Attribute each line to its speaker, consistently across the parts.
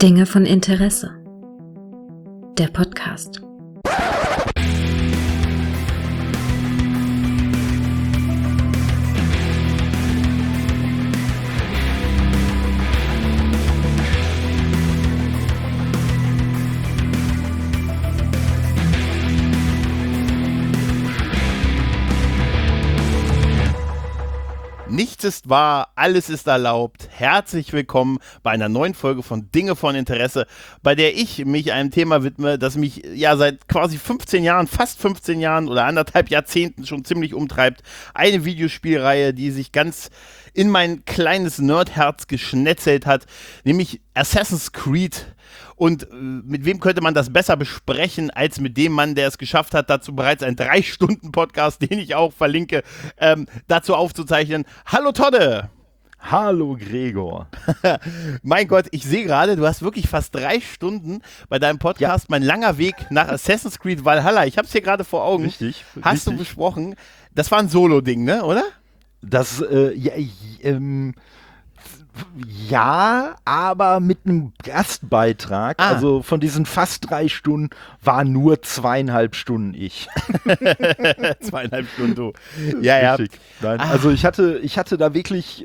Speaker 1: Dinge von Interesse. Der Podcast.
Speaker 2: Nichts ist wahr, alles ist erlaubt. Herzlich willkommen bei einer neuen Folge von Dinge von Interesse, bei der ich mich einem Thema widme, das mich ja seit quasi 15 Jahren, fast 15 Jahren oder anderthalb Jahrzehnten schon ziemlich umtreibt. Eine Videospielreihe, die sich ganz in mein kleines Nerdherz geschnetzelt hat, nämlich Assassin's Creed. Und mit wem könnte man das besser besprechen, als mit dem Mann, der es geschafft hat, dazu bereits einen 3-Stunden-Podcast, den ich auch verlinke, dazu aufzuzeichnen. Hallo Todde!
Speaker 3: Hallo Gregor.
Speaker 2: Mein Gott, ich sehe gerade, du hast wirklich fast 3 Stunden bei deinem Podcast, ja. Mein langer Weg nach Assassin's Creed Valhalla. Ich habe es hier gerade vor Augen.
Speaker 3: Richtig.
Speaker 2: Hast du besprochen? Das war ein Solo-Ding, ne, oder?
Speaker 3: Das, ja, aber mit einem Gastbeitrag. Also von diesen fast 3 Stunden waren nur 2,5 Stunden ich.
Speaker 2: 2,5 Stunden du. Ja,
Speaker 3: richtig. Ja. Nein, also ich hatte da wirklich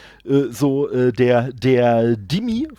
Speaker 3: der Dimi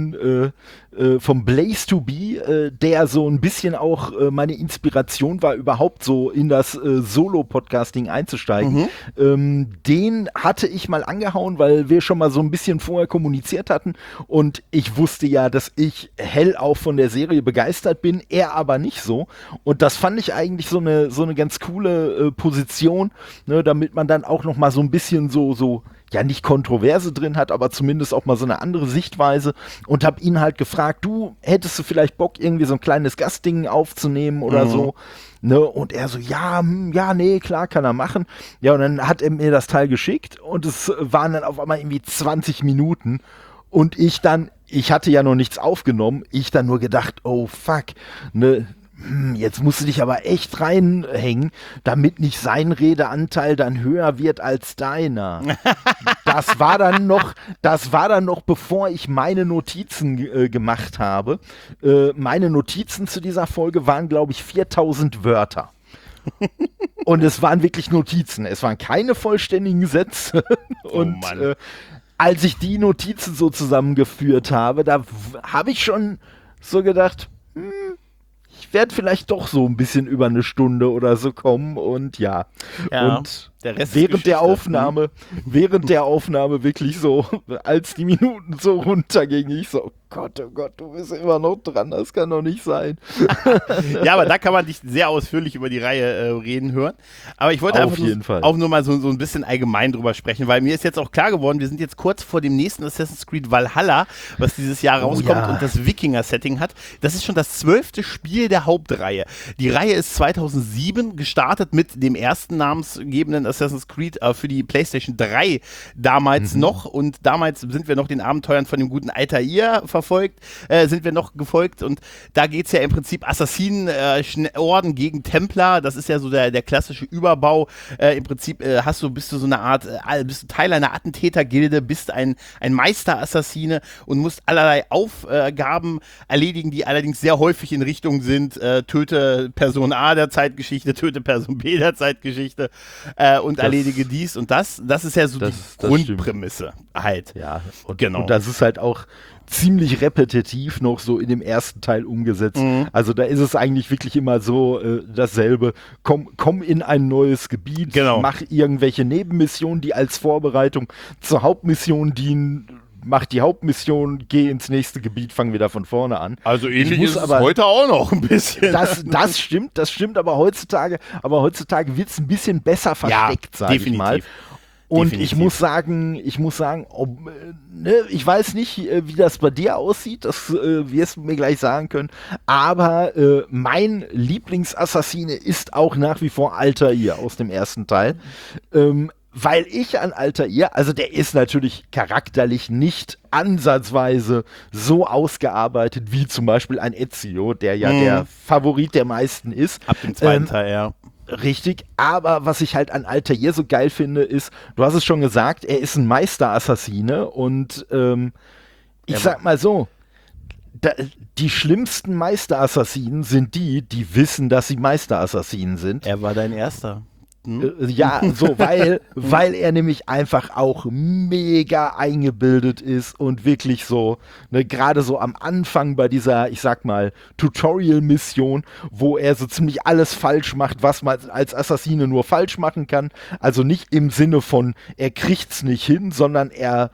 Speaker 3: vom Blaze to Be, der so ein bisschen auch meine Inspiration war, überhaupt so in das Solo-Podcasting einzusteigen. Den hatte ich mal angehauen, weil wir schon mal so ein bisschen vorher kommuniziert hatten und ich wusste ja, dass ich hellauf von der Serie begeistert bin, er aber nicht so. Und das fand ich eigentlich so eine ganz coole Position, ne, damit man dann auch noch mal so ein bisschen so ja, nicht Kontroverse drin hat, aber zumindest auch mal so eine andere Sichtweise und habe ihn halt gefragt, du, hättest du vielleicht Bock, irgendwie so ein kleines Gastding aufzunehmen oder so, ne, und er so, ja, nee, klar, kann er machen. Ja, und dann hat er mir das Teil geschickt und es waren dann auf einmal irgendwie 20 Minuten und ich hatte ja noch nichts aufgenommen, ich dann nur gedacht, oh fuck, ne, jetzt musst du dich aber echt reinhängen, damit nicht sein Redeanteil dann höher wird als deiner. Das war dann noch, bevor ich meine Notizen gemacht habe. Meine Notizen zu dieser Folge waren, glaube ich, 4000 Wörter. Und es waren wirklich Notizen. Es waren keine vollständigen Sätze. Und als ich die Notizen so zusammengeführt habe, da habe ich schon so gedacht, ich werde vielleicht doch so ein bisschen über eine Stunde oder so kommen und ja. Und
Speaker 2: der Rest
Speaker 3: während der Aufnahme wirklich so, als die Minuten so runtergingen, ich so, oh Gott, du bist immer noch dran, das kann doch nicht sein.
Speaker 2: Ja, aber da kann man dich sehr ausführlich über die Reihe reden hören. Aber ich wollte auch nur mal so ein bisschen allgemein drüber sprechen, weil mir ist jetzt auch klar geworden, wir sind jetzt kurz vor dem nächsten Assassin's Creed Valhalla, was dieses Jahr rauskommt und das Wikinger-Setting hat. Das ist schon das 12. Spiel der Hauptreihe. Die Reihe ist 2007 gestartet mit dem ersten namensgebenden Assassin's Creed für die PlayStation 3 damals noch, und damals sind wir noch den Abenteuern von dem guten Altair gefolgt, und da geht es ja im Prinzip Assassinen-Orden gegen Templer, das ist ja so der klassische Überbau. Im Prinzip bist du so eine Art, bist du Teil einer Attentätergilde, bist ein Meisterassassine und musst allerlei Aufgaben erledigen, die allerdings sehr häufig in Richtung sind, töte Person A der Zeitgeschichte, töte Person B der Zeitgeschichte und erledige dies und das. Das ist ja so die Grundprämisse halt.
Speaker 3: Ja,
Speaker 2: genau.
Speaker 3: Und das ist halt auch ziemlich repetitiv noch so in dem ersten Teil umgesetzt. Also da ist es eigentlich wirklich immer so dasselbe. Komm in ein neues Gebiet, mach irgendwelche Nebenmissionen, die als Vorbereitung zur Hauptmission dienen. Mach die Hauptmission, geh ins nächste Gebiet, fang wieder von vorne an.
Speaker 2: Also ähnlich ist es heute auch noch ein bisschen.
Speaker 3: Das stimmt, aber heutzutage wird es ein bisschen besser versteckt, sage ich mal. Und ich muss sagen, ich weiß nicht, wie das bei dir aussieht, das wirst du mir gleich sagen können, aber mein Lieblingsassassine ist auch nach wie vor Altair aus dem ersten Teil. Weil ich an Altair, also der ist natürlich charakterlich nicht ansatzweise so ausgearbeitet wie zum Beispiel ein Ezio, der ja der Favorit der meisten ist.
Speaker 2: Ab dem zweiten Teil, ja.
Speaker 3: Richtig, aber was ich halt an Altair so geil finde, ist, du hast es schon gesagt, er ist ein Meisterassassine und ich sag mal so, die schlimmsten Meisterassassinen sind die wissen, dass sie Meisterassassinen sind.
Speaker 2: Er war dein erster.
Speaker 3: Ja, so, weil er nämlich einfach auch mega eingebildet ist und wirklich so, ne, gerade so am Anfang bei dieser, ich sag mal, Tutorial-Mission, wo er so ziemlich alles falsch macht, was man als Assassine nur falsch machen kann. Also nicht im Sinne von, er kriegt's nicht hin, sondern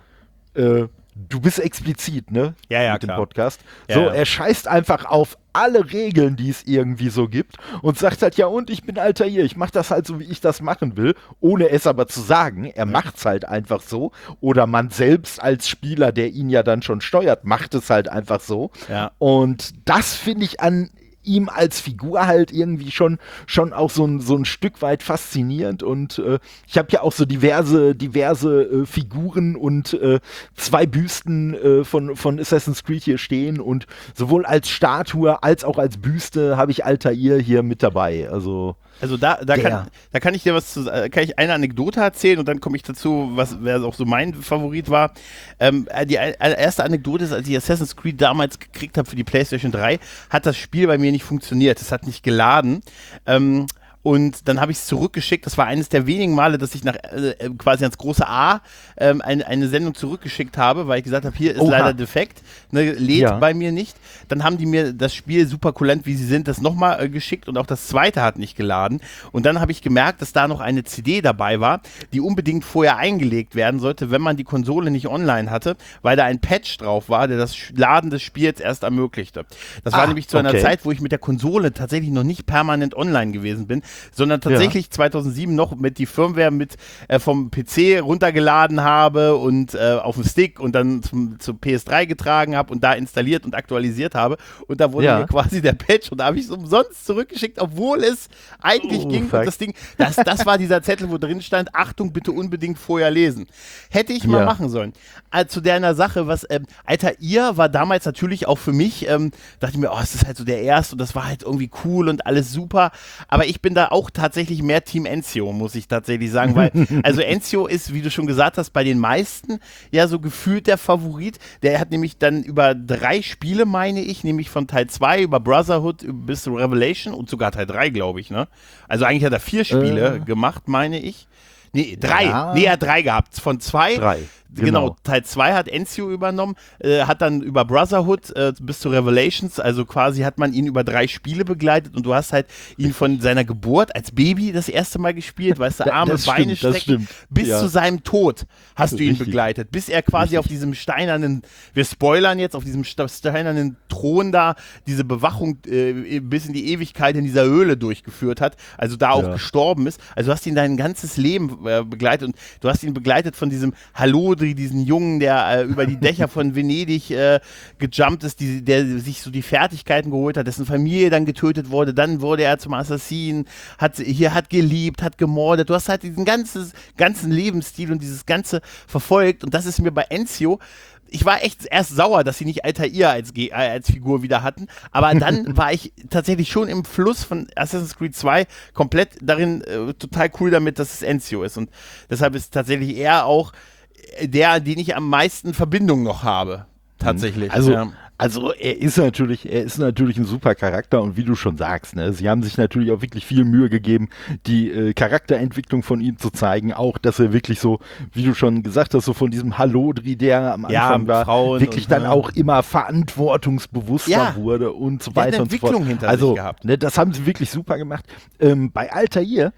Speaker 3: du bist explizit, ne?
Speaker 2: Ja,
Speaker 3: mit dem
Speaker 2: klar.
Speaker 3: Podcast.
Speaker 2: Ja,
Speaker 3: so,
Speaker 2: ja.
Speaker 3: er scheißt einfach auf alle Regeln, die es irgendwie so gibt und sagt halt, ja und, ich bin Altair, ich mach das halt so, wie ich das machen will, ohne es aber zu sagen. Er macht's halt einfach so. Oder man selbst als Spieler, der ihn ja dann schon steuert, macht es halt einfach so.
Speaker 2: Ja.
Speaker 3: Und das finde ich an ihm als Figur halt irgendwie schon auch so ein Stück weit faszinierend und ich habe ja auch so diverse Figuren und 2 Büsten von Assassin's Creed hier stehen und sowohl als Statue als auch als Büste habe ich Altair hier mit dabei. Also
Speaker 2: da kann ich dir kann ich eine Anekdote erzählen und dann komme ich dazu, wer auch so mein Favorit war. Die erste Anekdote ist, als ich Assassin's Creed damals gekriegt habe für die PlayStation 3, hat das Spiel bei mir nicht funktioniert. Es hat nicht geladen. Und dann habe ich es zurückgeschickt. Das war eines der wenigen Male, dass ich quasi ans große A eine Sendung zurückgeschickt habe, weil ich gesagt habe, hier ist leider defekt, ne, lädt bei mir nicht. Dann haben die mir das Spiel super kulant, wie sie sind, das nochmal geschickt und auch das zweite hat nicht geladen. Und dann habe ich gemerkt, dass da noch eine CD dabei war, die unbedingt vorher eingelegt werden sollte, wenn man die Konsole nicht online hatte, weil da ein Patch drauf war, der das Laden des Spiels erst ermöglichte. Das war nämlich zu einer Zeit, wo ich mit der Konsole tatsächlich noch nicht permanent online gewesen bin, sondern tatsächlich 2007 noch mit die Firmware vom PC runtergeladen habe und auf dem Stick und dann zum PS3 getragen habe und da installiert und aktualisiert habe und da wurde mir quasi der Patch und da habe ich es umsonst zurückgeschickt, obwohl es eigentlich ging und das Ding, das war dieser Zettel, wo drin stand, Achtung, bitte unbedingt vorher lesen. Hätte ich mal machen sollen. Zu deiner Sache, Altair war damals natürlich auch für mich, dachte ich mir, es ist halt so der Erste und das war halt irgendwie cool und alles super, aber ich bin da auch tatsächlich mehr Team Ezio, muss ich tatsächlich sagen, weil, also Ezio ist, wie du schon gesagt hast, bei den meisten ja so gefühlt der Favorit. Der hat nämlich dann über 3 Spiele, meine ich, nämlich von Teil 2 über Brotherhood bis zu Revelation und sogar Teil 3, glaube ich, ne? Also eigentlich hat er 4 Spiele gemacht, meine ich. Nee, 3. Ja. Nee, er hat 3 gehabt. Von 2.
Speaker 3: 3.
Speaker 2: Genau, Teil 2 hat Ezio übernommen, hat dann über Brotherhood bis zu Revelations, also quasi hat man ihn über 3 Spiele begleitet und du hast halt ihn von seiner Geburt als Baby das erste Mal gespielt, weißt du, Arme, Beine strecken, bis zu seinem Tod hast du ihn begleitet, bis er quasi auf diesem steinernen, wir spoilern jetzt, auf diesem steinernen Thron da diese Bewachung bis in die Ewigkeit in dieser Höhle durchgeführt hat, also da auch gestorben ist, also du hast ihn dein ganzes Leben begleitet und du hast ihn begleitet von diesem Hallo, diesen Jungen, der über die Dächer von Venedig gejumpt ist, der sich so die Fertigkeiten geholt hat, dessen Familie dann getötet wurde, dann wurde er zum Assassinen, hat geliebt, hat gemordet, du hast halt diesen ganzen Lebensstil und dieses Ganze verfolgt und das ist mir bei Ezio, ich war echt erst sauer, dass sie nicht Altair als Figur wieder hatten, aber dann war ich tatsächlich schon im Fluss von Assassin's Creed 2 komplett darin total cool damit, dass es Ezio ist und deshalb ist tatsächlich er auch den ich am meisten Verbindung noch habe, tatsächlich.
Speaker 3: Also er ist natürlich ein super Charakter und wie du schon sagst, ne, sie haben sich natürlich auch wirklich viel Mühe gegeben, die Charakterentwicklung von ihm zu zeigen, auch, dass er wirklich so, wie du schon gesagt hast, so von diesem Hallodri, der am Anfang war, wirklich dann auch immer verantwortungsbewusster wurde und so weiter und so fort.
Speaker 2: Hinter sich gehabt.
Speaker 3: Ne, das haben sie wirklich super gemacht. Bei Altair,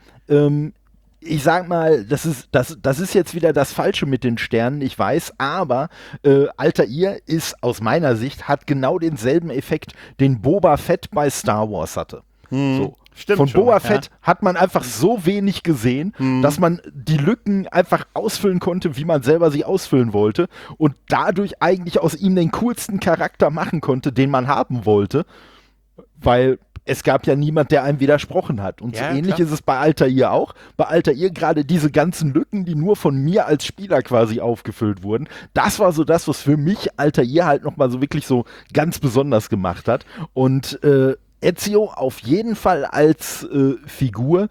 Speaker 3: ich sag mal, das ist jetzt wieder das Falsche mit den Sternen, ich weiß, aber Altair ist aus meiner Sicht, hat genau denselben Effekt, den Boba Fett bei Star Wars hatte. So.
Speaker 2: Stimmt
Speaker 3: Von
Speaker 2: schon,
Speaker 3: Boba Fett hat man einfach so wenig gesehen, dass man die Lücken einfach ausfüllen konnte, wie man selber sie ausfüllen wollte und dadurch eigentlich aus ihm den coolsten Charakter machen konnte, den man haben wollte, weil es gab ja niemand, der einem widersprochen hat. Und so ähnlich ist es bei Altair auch. Bei Altair gerade diese ganzen Lücken, die nur von mir als Spieler quasi aufgefüllt wurden. Das war so das, was für mich Altair halt nochmal so wirklich so ganz besonders gemacht hat. Und Ezio auf jeden Fall als Figur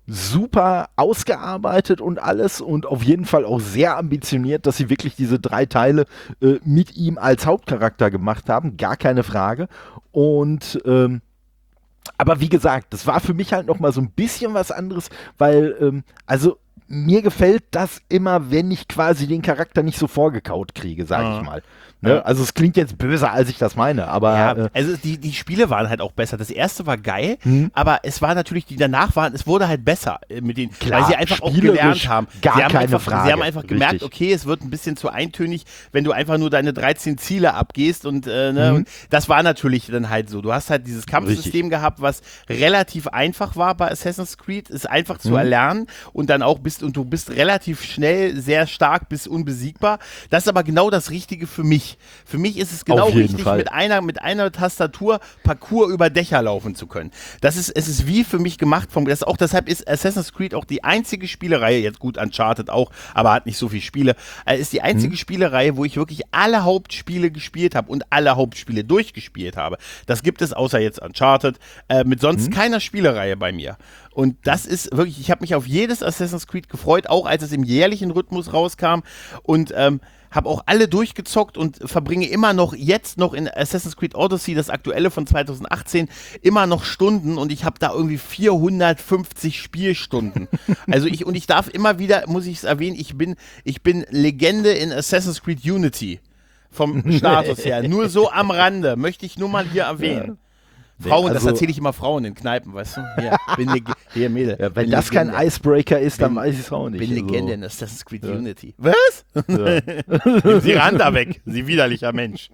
Speaker 3: super ausgearbeitet und alles und auf jeden Fall auch sehr ambitioniert, dass sie wirklich diese 3 Teile mit ihm als Hauptcharakter gemacht haben, gar keine Frage. Und aber wie gesagt, das war für mich halt noch mal so ein bisschen was anderes, weil also mir gefällt das immer, wenn ich quasi den Charakter nicht so vorgekaut kriege, sage ich mal. Ne? Ja. Also es klingt jetzt böser, als ich das meine, aber...
Speaker 2: Ja, also die Spiele waren halt auch besser. Das erste war geil, aber es war natürlich, die danach waren, es wurde halt besser mit denen,
Speaker 3: klar,
Speaker 2: weil sie einfach auch gelernt haben.
Speaker 3: Keine Frage.
Speaker 2: Sie haben einfach gemerkt, richtig. Okay, es wird ein bisschen zu eintönig, wenn du einfach nur deine 13 Ziele abgehst und, und das war natürlich dann halt so. Du hast halt dieses Kampfsystem gehabt, was relativ einfach war bei Assassin's Creed, ist einfach zu erlernen und dann auch du bist relativ schnell sehr stark bis unbesiegbar. Das ist aber genau das Richtige für mich. Für mich ist es genau richtig, mit einer Tastatur Parcours über Dächer laufen zu können. Es ist wie für mich gemacht. Deshalb ist Assassin's Creed auch die einzige Spielereihe, jetzt gut Uncharted auch, aber hat nicht so viele Spiele, ist die einzige Spielereihe, wo ich wirklich alle Hauptspiele gespielt habe und alle Hauptspiele durchgespielt habe. Das gibt es außer jetzt Uncharted, mit sonst keiner Spielereihe bei mir. Und das ist wirklich, ich habe mich auf jedes Assassin's Creed gefreut, auch als es im jährlichen Rhythmus rauskam und habe auch alle durchgezockt und verbringe immer noch jetzt noch in Assassin's Creed Odyssey, das aktuelle von 2018, immer noch Stunden und ich habe da irgendwie 450 Spielstunden. Also ich darf immer wieder, muss ich es erwähnen, ich bin Legende in Assassin's Creed Unity vom Status her. Nur so am Rande, möchte ich nur mal hier erwähnen. Frauen, also, das erzähle ich immer Frauen in Kneipen, weißt du? Hier Mädel.
Speaker 3: Ja, wenn das kein Icebreaker ist, dann weiß ich es auch nicht.
Speaker 2: Ich bin Legende in Assassin's Creed Unity. Was? Ja. Nimm sie ran da weg, sie widerlicher Mensch.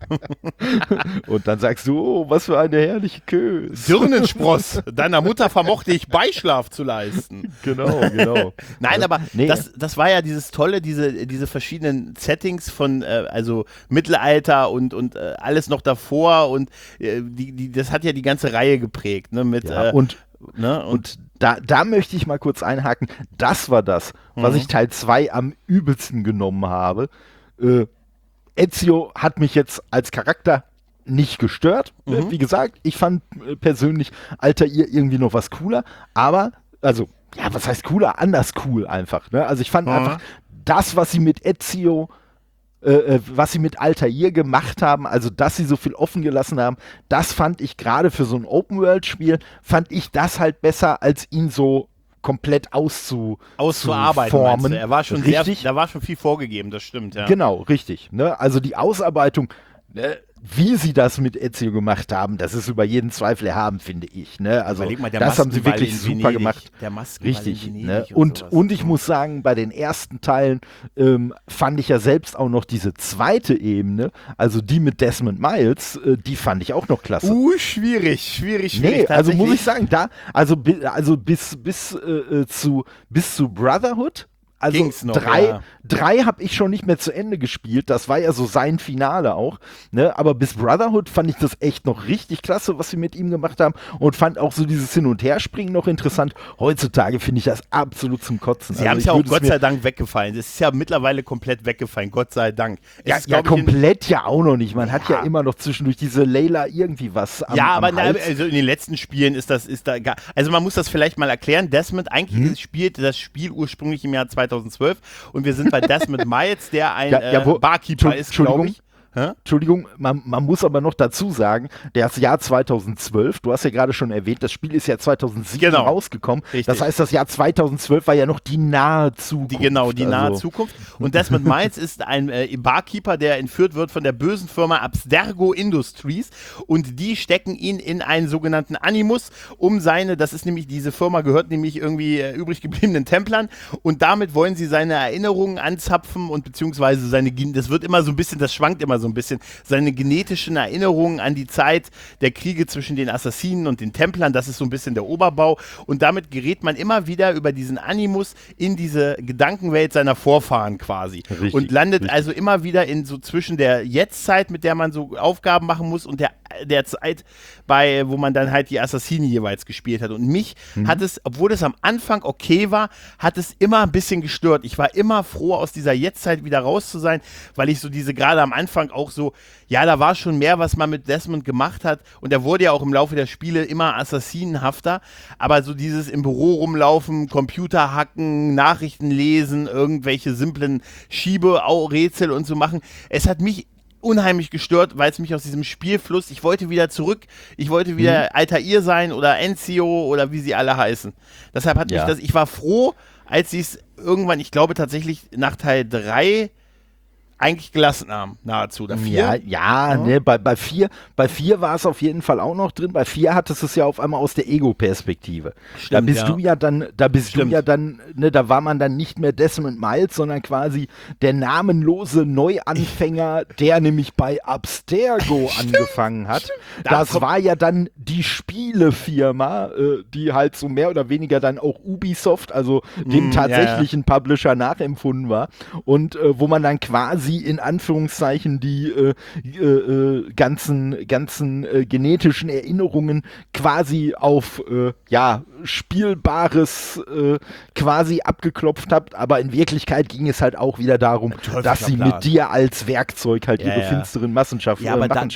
Speaker 3: Und dann sagst du, oh, was für eine herrliche Kös.
Speaker 2: Dirnenspross, deiner Mutter vermochte ich Beischlaf zu leisten.
Speaker 3: Genau.
Speaker 2: Nein, aber das war ja dieses Tolle, diese verschiedenen Settings von also Mittelalter und alles noch davor und das hat ja die ganze Reihe geprägt, ne?
Speaker 3: Und da möchte ich mal kurz einhaken. Das war das, was ich Teil 2 am übelsten genommen habe. Ezio hat mich jetzt als Charakter nicht gestört. Wie gesagt, ich fand persönlich Altair irgendwie noch was cooler, aber, also, ja, was heißt cooler? Anders cool einfach. Ne? Also ich fand einfach das, was sie mit Ezio was sie mit Altair gemacht haben, also dass sie so viel offen gelassen haben, das fand ich gerade für so ein Open-World-Spiel, fand ich das halt besser, als ihn so komplett
Speaker 2: auszuarbeiten. Er war schon da war schon viel vorgegeben, das stimmt, ja.
Speaker 3: Genau, richtig. Ne? Also die Ausarbeitung, wie sie das mit Ezio gemacht haben, das ist über jeden Zweifel erhaben, finde ich. Ne? Also
Speaker 2: mal,
Speaker 3: das haben sie wirklich super gemacht.
Speaker 2: Der
Speaker 3: richtig. Ne? Und ich muss sagen, bei den ersten Teilen fand ich ja selbst auch noch diese zweite Ebene, also die mit Desmond Miles, die fand ich auch noch klasse.
Speaker 2: Schwierig.
Speaker 3: Nee, also muss ich sagen, bis zu Brotherhood. Also
Speaker 2: noch,
Speaker 3: 3 habe ich schon nicht mehr zu Ende gespielt. Das war ja so sein Finale auch. Ne? Aber bis Brotherhood fand ich das echt noch richtig klasse, was sie mit ihm gemacht haben. Und fand auch so dieses Hin- und Herspringen noch interessant. Heutzutage finde ich das absolut zum Kotzen.
Speaker 2: Sie haben es ja auch Gott sei Dank weggefallen. Das ist ja mittlerweile komplett weggefallen. Gott sei Dank.
Speaker 3: Ja, komplett ja auch noch nicht. Man hat ja immer noch zwischendurch diese Layla irgendwie was am Hals.
Speaker 2: Also in den letzten Spielen also man muss das vielleicht mal erklären. Desmond, eigentlich spielt das Spiel ursprünglich im Jahr 2012 und wir sind bei Desmond Miles, der ein Barkeeper ist, glaube ich.
Speaker 3: Entschuldigung, man muss aber noch dazu sagen, das Jahr 2012, du hast ja gerade schon erwähnt, das Spiel ist ja 2007 rausgekommen. Richtig. Das heißt, das Jahr 2012 war ja noch die nahe Zukunft.
Speaker 2: Die nahe Zukunft. Und Desmond Miles ist ein Barkeeper, der entführt wird von der bösen Firma Abstergo Industries und die stecken ihn in einen sogenannten Animus, das ist nämlich, diese Firma gehört nämlich irgendwie übrig gebliebenen Templern und damit wollen sie seine Erinnerungen anzapfen und beziehungsweise das wird immer so ein bisschen, das schwankt immer so ein bisschen, seine genetischen Erinnerungen an die Zeit der Kriege zwischen den Assassinen und den Templern, das ist so ein bisschen der Oberbau und damit gerät man immer wieder über diesen Animus in diese Gedankenwelt seiner Vorfahren quasi und landet also immer wieder in so zwischen der Jetztzeit, mit der man so Aufgaben machen muss und der Zeit, wo man dann halt die Assassinen jeweils gespielt hat. Und mich hat es, obwohl es am Anfang okay war, hat es immer ein bisschen gestört. Ich war immer froh, aus dieser Jetztzeit wieder raus zu sein, weil ich so gerade am Anfang auch so, ja, da war schon mehr, was man mit Desmond gemacht hat. Und er wurde ja auch im Laufe der Spiele immer assassinenhafter. Aber so dieses im Büro rumlaufen, Computer hacken, Nachrichten lesen, irgendwelche simplen Schieberätsel und so machen. Es hat mich unheimlich gestört, weil es mich aus diesem Spielfluss, ich wollte wieder zurück, ich wollte wieder Altair sein oder Ezio oder wie sie alle heißen. Deshalb hat mich ich war froh, als sie es irgendwann, ich glaube tatsächlich nach Teil 3 eigentlich gelassen haben, nahezu. Oder 4?
Speaker 3: Ja. Ne, bei 4 war es auf jeden Fall auch noch drin. Bei 4 hattest du es ja auf einmal aus der Ego-Perspektive. Da bist du ja dann, ne, da war man dann nicht mehr Desmond Miles, sondern quasi der namenlose Neuanfänger, der nämlich bei Abstergo angefangen hat. Das war ja dann die Spielefirma, die halt so mehr oder weniger dann auch Ubisoft, also dem tatsächlichen Publisher nachempfunden war. Und wo man dann quasi in Anführungszeichen die ganzen genetischen Erinnerungen quasi auf Spielbares quasi abgeklopft habt, aber in Wirklichkeit ging es halt auch wieder darum, dass sie mit dir als Werkzeug halt ihre finsteren Machenschaften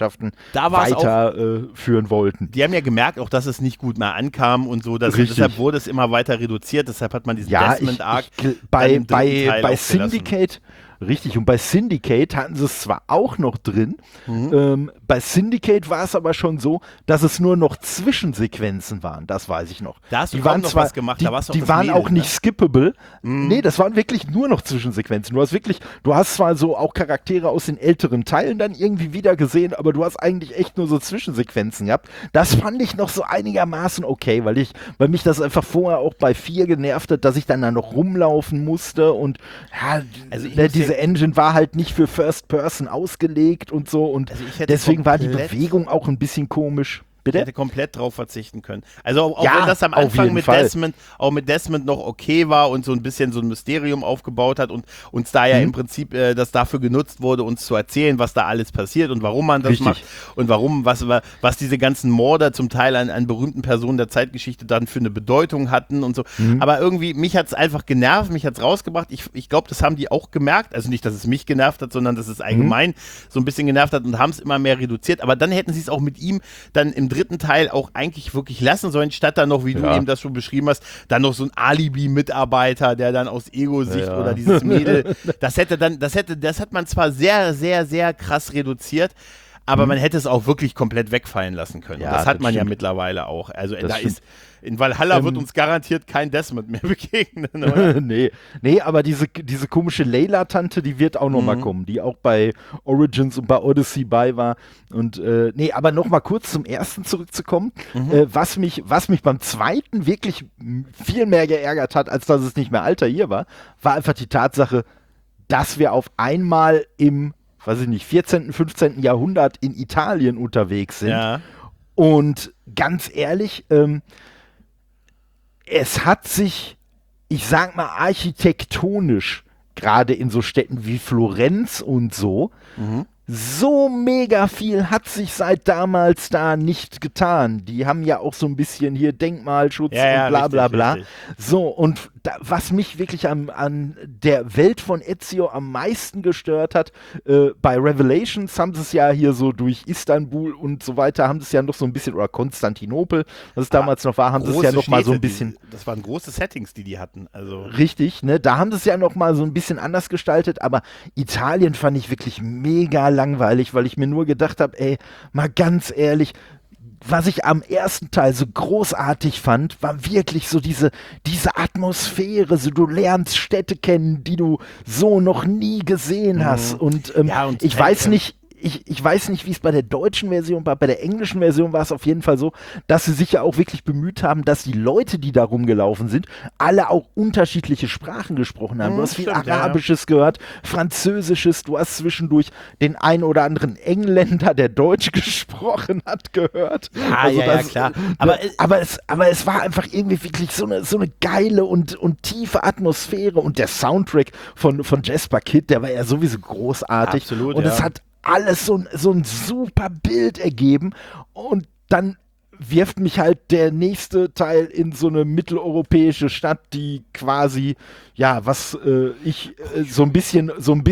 Speaker 3: weiterführen wollten.
Speaker 2: Die haben ja gemerkt auch, dass es nicht gut mehr ankam und so, deshalb wurde es immer weiter reduziert, deshalb hat man diesen Desmond-Arc
Speaker 3: bei Syndicate. Richtig, und bei Syndicate hatten sie es zwar auch noch drin, bei Syndicate war es aber schon so, dass es nur noch Zwischensequenzen waren, das weiß ich noch.
Speaker 2: Da hast du kaum noch was gemacht, da warst du
Speaker 3: die waren auch nicht skippable. Nee, das waren wirklich nur noch Zwischensequenzen. Du hast zwar so auch Charaktere aus den älteren Teilen dann irgendwie wieder gesehen, aber du hast eigentlich echt nur so Zwischensequenzen gehabt. Das fand ich noch so einigermaßen okay, weil mich das einfach vorher auch bei 4 genervt hat, dass ich dann da noch rumlaufen musste und diese Engine war halt nicht für First Person ausgelegt und so und deswegen war die Bewegung auch ein bisschen komisch. Bitte?
Speaker 2: Ich hätte komplett drauf verzichten können. Also auch wenn das am Anfang mit Desmond noch okay war und so ein bisschen so ein Mysterium aufgebaut hat und uns da ja im Prinzip das dafür genutzt wurde, uns zu erzählen, was da alles passiert und warum man das macht und was diese ganzen Morde zum Teil an berühmten Personen der Zeitgeschichte dann für eine Bedeutung hatten und so. Aber irgendwie, mich hat es einfach genervt, mich hat es rausgebracht. Ich glaube, das haben die auch gemerkt. Also nicht, dass es mich genervt hat, sondern dass es allgemein so ein bisschen genervt hat und haben es immer mehr reduziert. Aber dann hätten sie es auch mit ihm dann im dritten Teil auch eigentlich wirklich lassen sollen, statt dann noch, wie du eben das schon beschrieben hast, dann noch so ein Alibi-Mitarbeiter, der dann aus Ego-Sicht oder dieses Mädel, das hat man zwar sehr, sehr, sehr krass reduziert, aber man hätte es auch wirklich komplett wegfallen lassen können. Ja, das hat man ja mittlerweile auch. Also in Valhalla wird uns garantiert kein Desmond mehr begegnen, oder?
Speaker 3: nee, aber diese komische Layla-Tante, die wird auch noch mal kommen, die auch bei Origins und bei Odyssey bei war. Und aber noch mal kurz zum ersten zurückzukommen. Was mich beim zweiten wirklich viel mehr geärgert hat, als dass es nicht mehr Altair war einfach die Tatsache, dass wir auf einmal im 14., 15. Jahrhundert in Italien unterwegs sind. Ja. Und ganz ehrlich, es hat sich, ich sag mal, architektonisch, gerade in so Städten wie Florenz und so, so mega viel hat sich seit damals da nicht getan. Die haben ja auch so ein bisschen hier Denkmalschutz und bla bla bla. Richtig. So, und was mich wirklich an der Welt von Ezio am meisten gestört hat, bei Revelations haben sie es ja hier so durch Istanbul und so weiter, haben sie es ja noch so ein bisschen, oder Konstantinopel, was es damals noch war, haben sie es ja noch mal so ein bisschen.
Speaker 2: Das waren große Settings, die hatten. Also.
Speaker 3: Richtig, ne? Da haben sie es ja noch mal so ein bisschen anders gestaltet, aber Italien fand ich wirklich mega langweilig, weil ich mir nur gedacht habe, ey, mal ganz ehrlich, was ich am ersten Teil so großartig fand, war wirklich so diese Atmosphäre, so du lernst Städte kennen, die du so noch nie gesehen hast und ich weiß nicht, ich weiß nicht, wie es bei der deutschen Version war, bei der englischen Version war es auf jeden Fall so, dass sie sich ja auch wirklich bemüht haben, dass die Leute, die da rumgelaufen sind, alle auch unterschiedliche Sprachen gesprochen haben. Du hast viel Arabisches gehört, Französisches, du hast zwischendurch den ein oder anderen Engländer, der Deutsch gesprochen hat, gehört.
Speaker 2: Klar.
Speaker 3: Aber es war einfach irgendwie wirklich so eine geile und tiefe Atmosphäre und der Soundtrack von Jasper Kidd, der war ja sowieso großartig.
Speaker 2: Absolut,
Speaker 3: und es hat alles so ein super Bild ergeben und dann wirft mich halt der nächste Teil in so eine mitteleuropäische Stadt, die quasi, ja, was ich so ein bisschen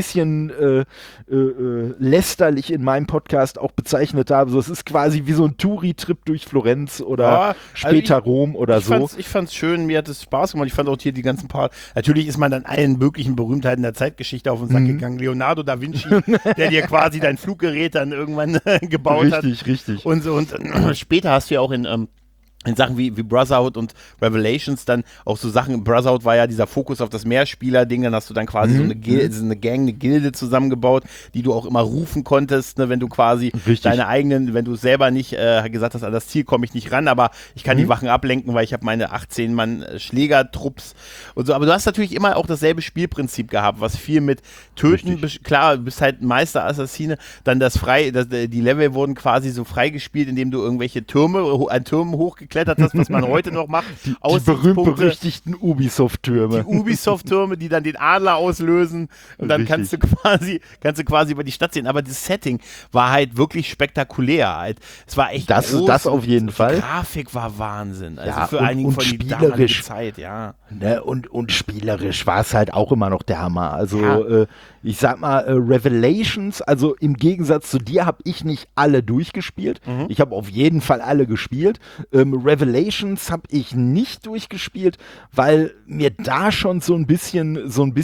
Speaker 3: lästerlich in meinem Podcast auch bezeichnet habe. So, es ist quasi wie so ein Touri-Trip durch Florenz oder später Rom oder so.
Speaker 2: Ich fand's schön, mir hat es Spaß gemacht. Ich fand auch hier die ganzen paar, natürlich ist man dann allen möglichen Berühmtheiten der Zeitgeschichte auf den Sack gegangen. Leonardo da Vinci, der dir quasi dein Fluggerät dann irgendwann gebaut hat.
Speaker 3: Richtig.
Speaker 2: Und später hast du ja auch in Sachen wie Brotherhood und Revelations dann auch so Sachen, Brotherhood war ja dieser Fokus auf das Mehrspieler-Ding, dann hast du dann quasi so eine Gang, eine Gilde zusammengebaut, die du auch immer rufen konntest, ne, wenn du quasi deine eigenen, wenn du selber nicht gesagt hast, an das Ziel komme ich nicht ran, aber ich kann die Wachen ablenken, weil ich habe meine 18 Mann Schlägertrupps und so, aber du hast natürlich immer auch dasselbe Spielprinzip gehabt, was viel mit Töten, klar, du bist halt Meister-Assassine, dann die Level wurden quasi so freigespielt, indem du irgendwelche an Türmen hochgeklettert hast, was man heute noch macht.
Speaker 3: Die berühmt-berüchtigten Ubisoft-Türme.
Speaker 2: Die Ubisoft-Türme, die dann den Adler auslösen und dann kannst du quasi über die Stadt sehen. Aber das Setting war halt wirklich spektakulär. Halt. Es war echt groß.
Speaker 3: Das auf jeden Fall.
Speaker 2: Die Grafik war Wahnsinn. Also
Speaker 3: ja,
Speaker 2: für einigen von die damalige Zeit, ja.
Speaker 3: Ne, und spielerisch war es halt auch immer noch der Hammer. Also ich sag mal, Revelations, also im Gegensatz zu dir habe ich nicht alle durchgespielt. Ich habe auf jeden Fall alle gespielt. Revelations habe ich nicht durchgespielt, weil mir da schon so ein bisschen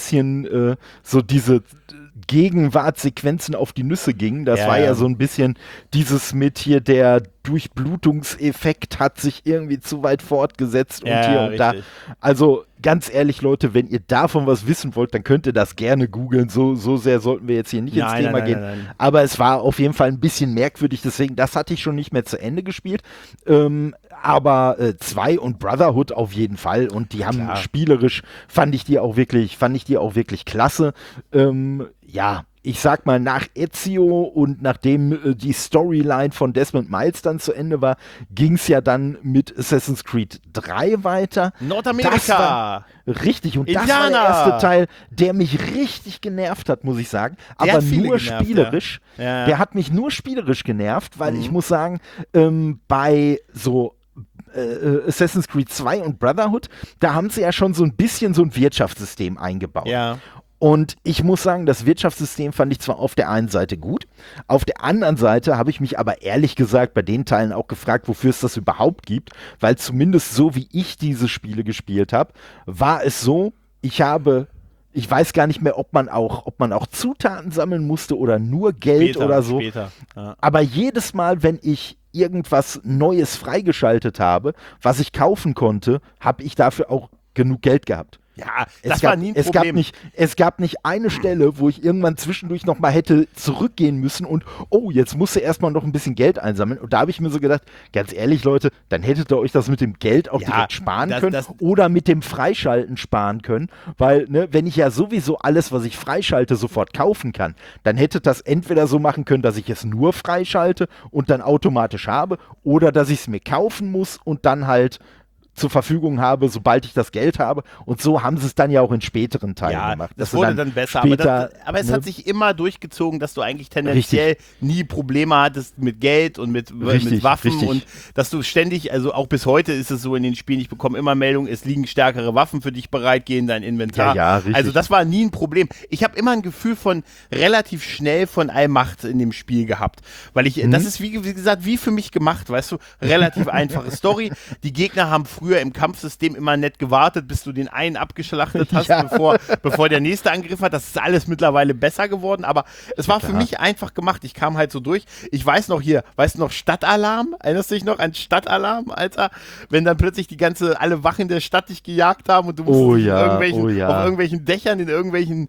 Speaker 3: so diese Gegenwartsequenzen auf die Nüsse gingen. Das war ja so ein bisschen dieses mit hier, der Durchblutungseffekt hat sich irgendwie zu weit fortgesetzt und hier und da. Also ganz ehrlich, Leute, wenn ihr davon was wissen wollt, dann könnt ihr das gerne googeln. So sehr sollten wir jetzt hier nicht ins Thema gehen. Nein. Aber es war auf jeden Fall ein bisschen merkwürdig, deswegen, das hatte ich schon nicht mehr zu Ende gespielt. Aber 2 und Brotherhood auf jeden Fall und die haben spielerisch, fand ich die auch wirklich klasse. Ja, ich sag mal, nach Ezio und nachdem die Storyline von Desmond Miles dann zu Ende war, ging es ja dann mit Assassin's Creed 3 weiter.
Speaker 2: Nordamerika!
Speaker 3: Richtig, und Indianer. Das war der erste Teil, der mich richtig genervt hat, muss ich sagen. Aber nur spielerisch. Ja. Der hat mich nur spielerisch genervt, weil ich muss sagen, bei so Assassin's Creed 2 und Brotherhood, da haben sie ja schon so ein bisschen so ein Wirtschaftssystem eingebaut.
Speaker 2: Ja.
Speaker 3: Und ich muss sagen, das Wirtschaftssystem fand ich zwar auf der einen Seite gut, auf der anderen Seite habe ich mich aber ehrlich gesagt bei den Teilen auch gefragt, wofür es das überhaupt gibt, weil zumindest so wie ich diese Spiele gespielt habe, war es so, ich weiß gar nicht mehr, ob man auch Zutaten sammeln musste oder nur Geld oder so.
Speaker 2: Ja.
Speaker 3: Aber jedes Mal, wenn ich irgendwas Neues freigeschaltet habe, was ich kaufen konnte, habe ich dafür auch genug Geld gehabt.
Speaker 2: Ja, das war nie ein Problem.
Speaker 3: Es gab nicht eine Stelle, wo ich irgendwann zwischendurch noch mal hätte zurückgehen müssen und jetzt musst du erstmal noch ein bisschen Geld einsammeln. Und da habe ich mir so gedacht, ganz ehrlich, Leute, dann hättet ihr euch das mit dem Geld auch direkt sparen können oder mit dem Freischalten sparen können. Weil, ne, wenn ich ja sowieso alles, was ich freischalte, sofort kaufen kann, dann hätte das entweder so machen können, dass ich es nur freischalte und dann automatisch habe, oder dass ich es mir kaufen muss und dann halt zur Verfügung habe, sobald ich das Geld habe. Und so haben sie es dann ja auch in späteren Teilen gemacht.
Speaker 2: Das wurde dann besser. Aber es hat sich immer durchgezogen, dass du eigentlich tendenziell nie Probleme hattest mit Geld und mit Waffen. Und dass du ständig, also auch bis heute ist es so in den Spielen, ich bekomme immer Meldungen, es liegen stärkere Waffen für dich bereit, geh in dein Inventar.
Speaker 3: Ja, richtig.
Speaker 2: Also das war nie ein Problem. Ich habe immer ein Gefühl von relativ schnell von Allmacht in dem Spiel gehabt. Weil das ist wie gesagt, wie für mich gemacht, weißt du, relativ einfache Story. Die Gegner haben früher im Kampfsystem immer nett gewartet, bis du den einen abgeschlachtet hast, bevor der nächste Angriff hat. Das ist alles mittlerweile besser geworden, aber es war für mich einfach gemacht. Ich kam halt so durch. Ich weiß noch Stadtalarm? Erinnerst du dich noch an Stadtalarm, Alter? Wenn dann plötzlich alle Wachen der Stadt dich gejagt haben und du musst auf irgendwelchen Dächern, in irgendwelchen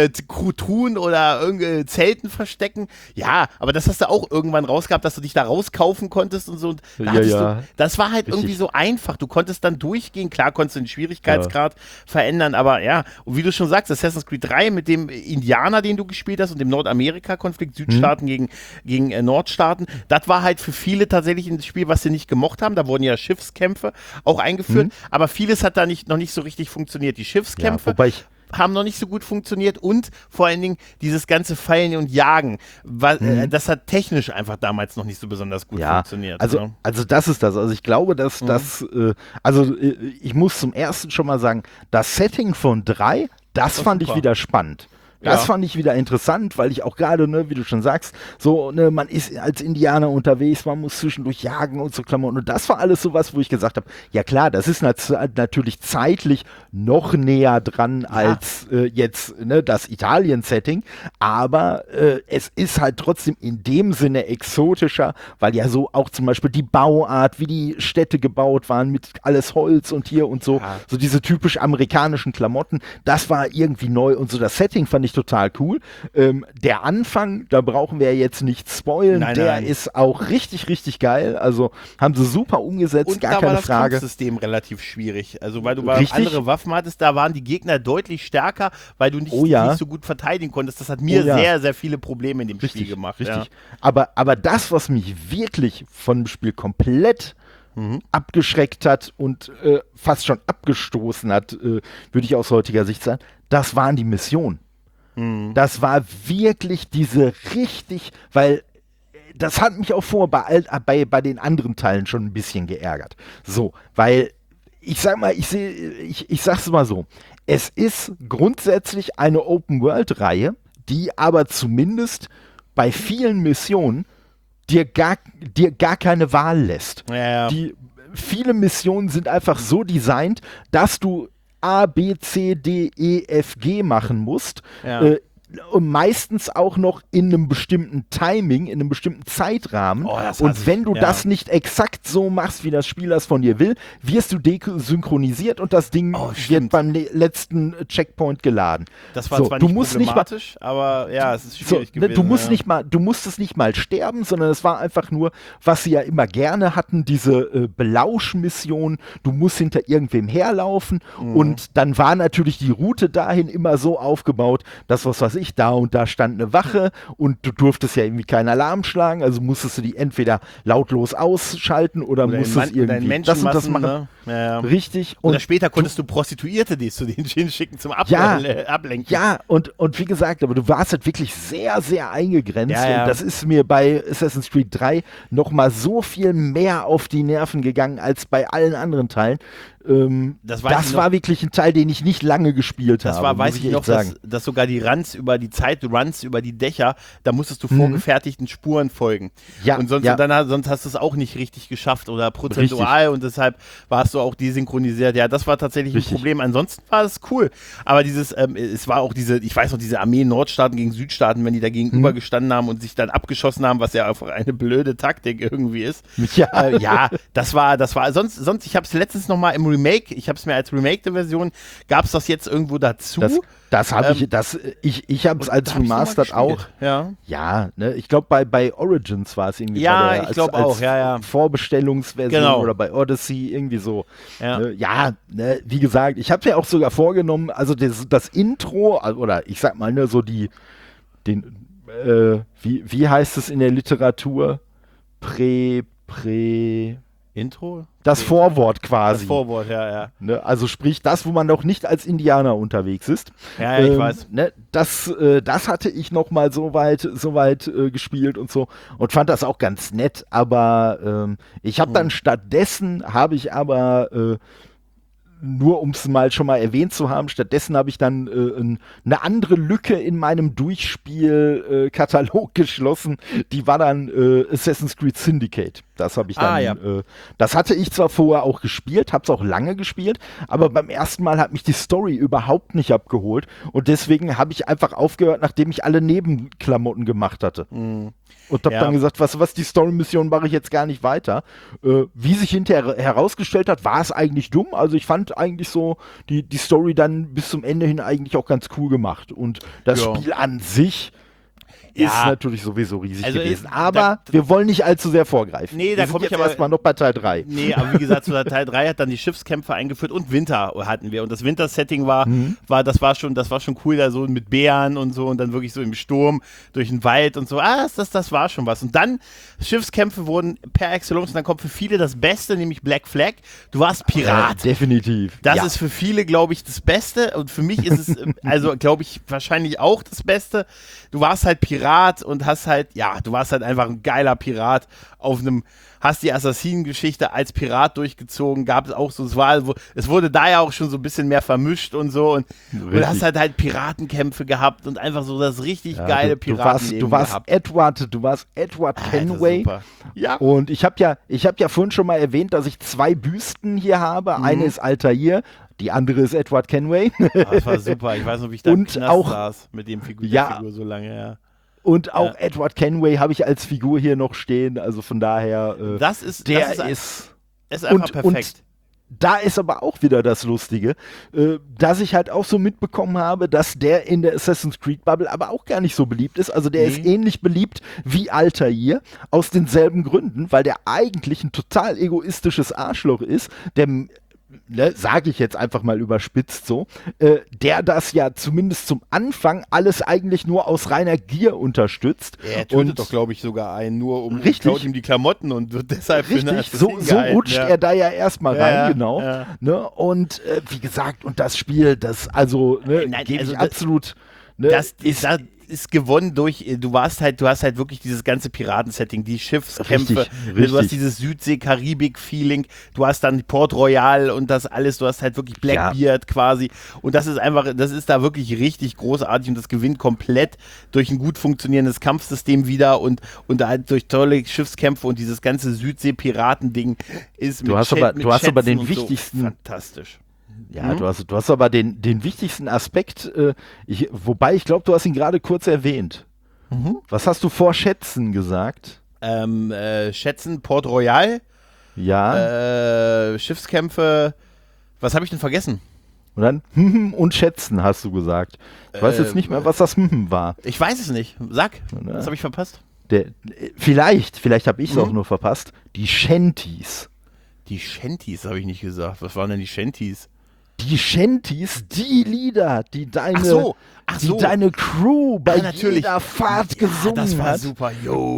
Speaker 2: Truhen oder Zelten verstecken. Ja, aber das hast du auch irgendwann rausgehabt, dass du dich da rauskaufen konntest und so. Und das war halt irgendwie so einfach. Du konntest dann durchgehen. Klar konntest du den Schwierigkeitsgrad verändern, aber ja, und wie du schon sagst, Assassin's Creed 3 mit dem Indianer, den du gespielt hast und dem Nordamerika-Konflikt, Südstaaten gegen Nordstaaten, das war halt für viele tatsächlich ein Spiel, was sie nicht gemocht haben. Da wurden ja Schiffskämpfe auch eingeführt, aber vieles hat da noch nicht so richtig funktioniert. Die Schiffskämpfe haben noch nicht so gut funktioniert und vor allen Dingen dieses ganze Feilen und Jagen, das hat technisch einfach damals noch nicht so besonders gut funktioniert.
Speaker 3: Also das ist das. Also ich glaube, dass ich muss zum ersten schon mal sagen, das Setting von 3, das fand ich wieder spannend. Das fand ich wieder interessant, weil ich auch gerade, ne, wie du schon sagst, so, ne, man ist als Indianer unterwegs, man muss zwischendurch jagen und so Klamotten. Und das war alles sowas, wo ich gesagt habe, ja klar, das ist natürlich zeitlich noch näher dran als jetzt ne, das Italien-Setting, aber es ist halt trotzdem in dem Sinne exotischer, weil ja so auch zum Beispiel die Bauart, wie die Städte gebaut waren, mit alles Holz und hier und so, so diese typisch amerikanischen Klamotten, das war irgendwie neu und so das Setting fand ich total cool. Der Anfang, da brauchen wir jetzt nicht spoilen, der ist auch richtig, richtig geil. Also haben sie super umgesetzt,
Speaker 2: und
Speaker 3: gar keine Frage. Und da war das
Speaker 2: Kampfsystem relativ schwierig. Also weil du andere Waffen hattest, da waren die Gegner deutlich stärker, weil du nicht so gut verteidigen konntest. Das hat mir sehr, sehr viele Probleme in dem Spiel gemacht.
Speaker 3: Richtig. Ja. Aber das, was mich wirklich von dem Spiel komplett abgeschreckt hat und fast schon abgestoßen hat, würde ich aus heutiger Sicht sagen, das waren die Missionen. Das war wirklich weil das hat mich auch bei den anderen Teilen schon ein bisschen geärgert. So, weil ich sag's mal so, es ist grundsätzlich eine Open-World-Reihe, die aber zumindest bei vielen Missionen dir gar keine Wahl lässt.
Speaker 2: Ja.
Speaker 3: Viele Missionen sind einfach so designt, dass du A, B, C, D, E, F, G machen musst. Und meistens auch noch in einem bestimmten Timing, in einem bestimmten Zeitrahmen. Und wenn du das nicht exakt so machst, wie das Spiel das von dir will, wirst du desynchronisiert und das Ding wird beim letzten Checkpoint geladen.
Speaker 2: Das war zwar nicht problematisch, aber ja, es ist schwierig gewesen.
Speaker 3: Du musstest nicht mal sterben, sondern es war einfach nur, was sie ja immer gerne hatten, diese Belauschmission. Du musst hinter irgendwem herlaufen und dann war natürlich die Route dahin immer so aufgebaut, dass was weiß ich, da und da stand eine Wache und du durftest ja irgendwie keinen Alarm schlagen, also musstest du die entweder lautlos ausschalten oder musstest irgendwie das und das machen.
Speaker 2: Ne? Ja.
Speaker 3: Richtig.
Speaker 2: Oder später konntest du Prostituierte, die zu denen hinschicken zum Ablenken.
Speaker 3: Ja, und wie gesagt, aber du warst halt wirklich sehr, sehr eingegrenzt und das ist mir bei Assassin's Creed 3 nochmal so viel mehr auf die Nerven gegangen als bei allen anderen Teilen. Das war wirklich ein Teil, den ich nicht lange gespielt habe.
Speaker 2: Das war, weiß ich noch, dass sogar die Runs über die Dächer, da musstest du vorgefertigten Spuren folgen.
Speaker 3: Ja,
Speaker 2: und sonst hast du es auch nicht richtig geschafft oder prozentual und deshalb warst du auch desynchronisiert. Ja, das war tatsächlich ein Problem. Ansonsten war es cool. Aber es war auch ich weiß noch, diese Armee Nordstaaten gegen Südstaaten, wenn die da gegenüber gestanden haben und sich dann abgeschossen haben, was ja einfach eine blöde Taktik irgendwie ist. Das war sonst, ich habe es letztens noch mal im Remake, ich habe es mir als remake Version, gab es das jetzt irgendwo dazu?
Speaker 3: Ich habe es als Remastered auch. Ja, ne, ich glaube bei Origins war es irgendwie.
Speaker 2: Ja, ich glaube auch,
Speaker 3: Vorbestellungsversion oder bei Odyssey irgendwie so. Ne, wie gesagt, ich habe mir auch sogar vorgenommen, also das Intro, oder ich sag mal, ne, so wie heißt es in der Literatur?
Speaker 2: Intro?
Speaker 3: Das Vorwort quasi.
Speaker 2: Das Vorwort, ja.
Speaker 3: Ne, also sprich, das, wo man noch nicht als Indianer unterwegs ist.
Speaker 2: Ja, ich weiß.
Speaker 3: Ne, das hatte ich noch mal so weit gespielt und so und fand das auch ganz nett, aber ich habe dann stattdessen, nur um es mal schon mal erwähnt zu haben, stattdessen habe ich dann eine andere Lücke in meinem Durchspielkatalog geschlossen. Die war dann Assassin's Creed Syndicate. Das habe ich dann, das hatte ich zwar vorher auch gespielt, habe es auch lange gespielt, aber beim ersten Mal hat mich die Story überhaupt nicht abgeholt und deswegen habe ich einfach aufgehört, nachdem ich alle Nebenklamotten gemacht hatte. Und habe dann gesagt, was die Story-Mission mache ich jetzt gar nicht weiter. Wie sich hinterher herausgestellt hat, war es eigentlich dumm. Also ich fand eigentlich so die Story dann bis zum Ende hin eigentlich auch ganz cool gemacht. Und das Spiel an sich ist natürlich sowieso riesig gewesen. Aber wir wollen nicht allzu sehr vorgreifen.
Speaker 2: Nee, da komme ich aber
Speaker 3: erstmal noch bei Teil 3.
Speaker 2: Nee, aber wie gesagt, zu Teil 3 hat dann die Schiffskämpfe eingeführt und Winter hatten wir. Und das Winter-Setting war schon cool, da so mit Bären und so und dann wirklich so im Sturm durch den Wald und so. Das war schon was. Und dann, Schiffskämpfe wurden per Excellence und dann kommt für viele das Beste, nämlich Black Flag. Du warst Pirat.
Speaker 3: Definitiv.
Speaker 2: Das ist für viele, glaube ich, das Beste und für mich ist es, also glaube ich, wahrscheinlich auch das Beste. Du warst halt Pirat und du warst halt einfach ein geiler Pirat hast die Assassinen-Geschichte als Pirat durchgezogen, gab es auch so, es wurde da ja auch schon so ein bisschen mehr vermischt und so und hast halt Piratenkämpfe gehabt und einfach so das richtig geile Piratenleben gehabt.
Speaker 3: Du warst Edward Kenway.
Speaker 2: Ja.
Speaker 3: Und ich hab ja vorhin schon mal erwähnt, dass ich 2 Büsten hier habe. Eine ist Altair, die andere ist Edward Kenway.
Speaker 2: Das war super. Ich weiß noch, wie ich da im Knast saß mit dem Figur so lange, ja.
Speaker 3: Und auch Edward Kenway habe ich als Figur hier noch stehen, also von daher,
Speaker 2: das ist einfach perfekt.
Speaker 3: Und da ist aber auch wieder das Lustige, dass ich halt auch so mitbekommen habe, dass der in der Assassin's Creed Bubble aber auch gar nicht so beliebt ist. Also der ist ähnlich beliebt wie Altair, aus denselben Gründen, weil der eigentlich ein total egoistisches Arschloch ist, der sage ich jetzt einfach mal überspitzt so, der das ja zumindest zum Anfang alles eigentlich nur aus reiner Gier unterstützt.
Speaker 2: Er tötet doch, glaube ich, sogar einen, nur klaut ihm die Klamotten und wird deshalb
Speaker 3: so rutscht er da ja erstmal rein, genau. Ja. Ne? Und wie gesagt, und das Spiel, das gebe ich absolut. Ne,
Speaker 2: das ist gewonnen durch, du hast halt wirklich dieses ganze Piratensetting, die Schiffskämpfe,
Speaker 3: richtig.
Speaker 2: Du hast dieses Südsee-Karibik-Feeling, du hast dann Port Royal und das alles, du hast halt wirklich Blackbeard quasi und das ist da wirklich richtig großartig und das gewinnt komplett durch ein gut funktionierendes Kampfsystem wieder und halt durch tolle Schiffskämpfe und dieses ganze Südsee-Piraten-Ding ist
Speaker 3: du hast aber den wichtigsten,
Speaker 2: so fantastisch.
Speaker 3: Ja, du hast aber den wichtigsten Aspekt, wobei ich glaube, du hast ihn gerade kurz erwähnt. Was hast du vor Schätzen gesagt?
Speaker 2: Schätzen, Port Royal, Schiffskämpfe, was habe ich denn vergessen?
Speaker 3: Und dann und Schätzen hast du gesagt. Ich weiß jetzt nicht mehr, was das war.
Speaker 2: Ich weiß es nicht. Sag, was habe ich verpasst?
Speaker 3: Vielleicht habe ich es auch nur verpasst. Die Shanties.
Speaker 2: Die Shanties habe ich nicht gesagt. Was waren denn die Shanties?
Speaker 3: Die Shanties, die Lieder, die deine Crew bei jeder Fahrt gesungen hat.
Speaker 2: Das war super.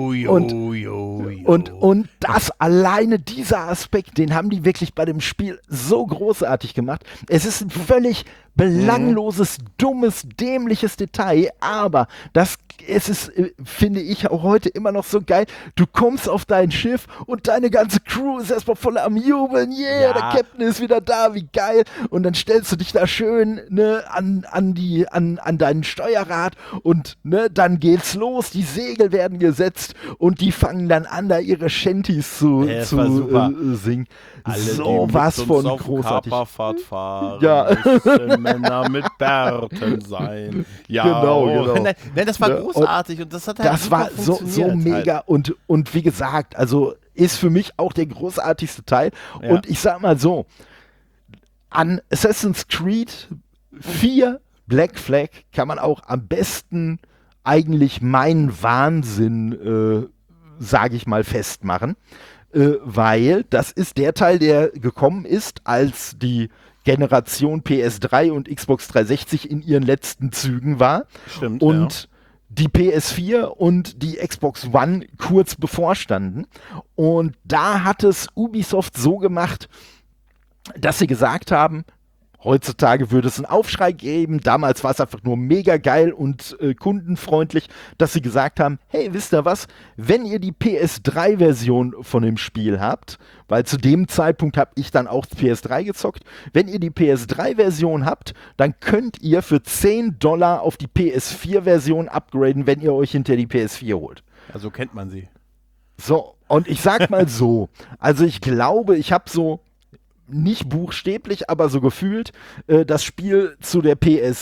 Speaker 3: Und das alleine, dieser Aspekt, den haben die wirklich bei dem Spiel so großartig gemacht. Es ist ein völlig belangloses, dummes, dämliches Detail, aber es ist, finde ich, auch heute immer noch so geil. Du kommst auf dein Schiff und deine ganze Crew ist erstmal voll am Jubeln. Der Captain ist wieder da, wie geil. Und dann stellst du dich da schön an deinen Steuerrad und dann geht's los. Die Segel werden gesetzt und die fangen dann an, da ihre Shanties zu singen.
Speaker 2: Alle,
Speaker 3: so was von großartig.
Speaker 2: Kaperfahrt fahren,
Speaker 3: ja.
Speaker 2: Männer mit Bärten sein. Ja,
Speaker 3: genau.
Speaker 2: Nein, das war großartig und das hat halt
Speaker 3: das war so mega
Speaker 2: halt.
Speaker 3: Und wie gesagt, also ist für mich auch der großartigste Teil. Ja. Und ich sag mal so, an Assassin's Creed 4 Black Flag kann man auch am besten eigentlich meinen Wahnsinn, sage ich mal, festmachen. Weil das ist der Teil, der gekommen ist, als die Generation PS3 und Xbox 360 in ihren letzten Zügen war.
Speaker 2: Stimmt,
Speaker 3: und die PS4 und die Xbox One kurz bevorstanden. Und da hat es Ubisoft so gemacht, dass sie gesagt haben, heutzutage würde es einen Aufschrei geben. Damals war es einfach nur mega geil und kundenfreundlich, dass sie gesagt haben, hey, wisst ihr was, wenn ihr die PS3-Version von dem Spiel habt, weil zu dem Zeitpunkt habe ich dann auch PS3 gezockt, wenn ihr die PS3-Version habt, dann könnt ihr für $10 auf die PS4-Version upgraden, wenn ihr euch hinter die PS4 holt.
Speaker 2: Also kennt man sie.
Speaker 3: So, und ich sag mal so, also ich glaube, ich habe so nicht buchstäblich, aber so gefühlt das Spiel auf der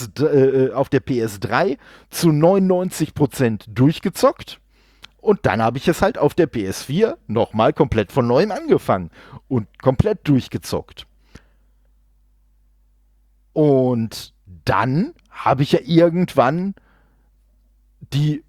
Speaker 3: PS3 zu 99% durchgezockt und dann habe ich es halt auf der PS4 nochmal komplett von neuem angefangen und komplett durchgezockt. Und dann habe ich ja irgendwann die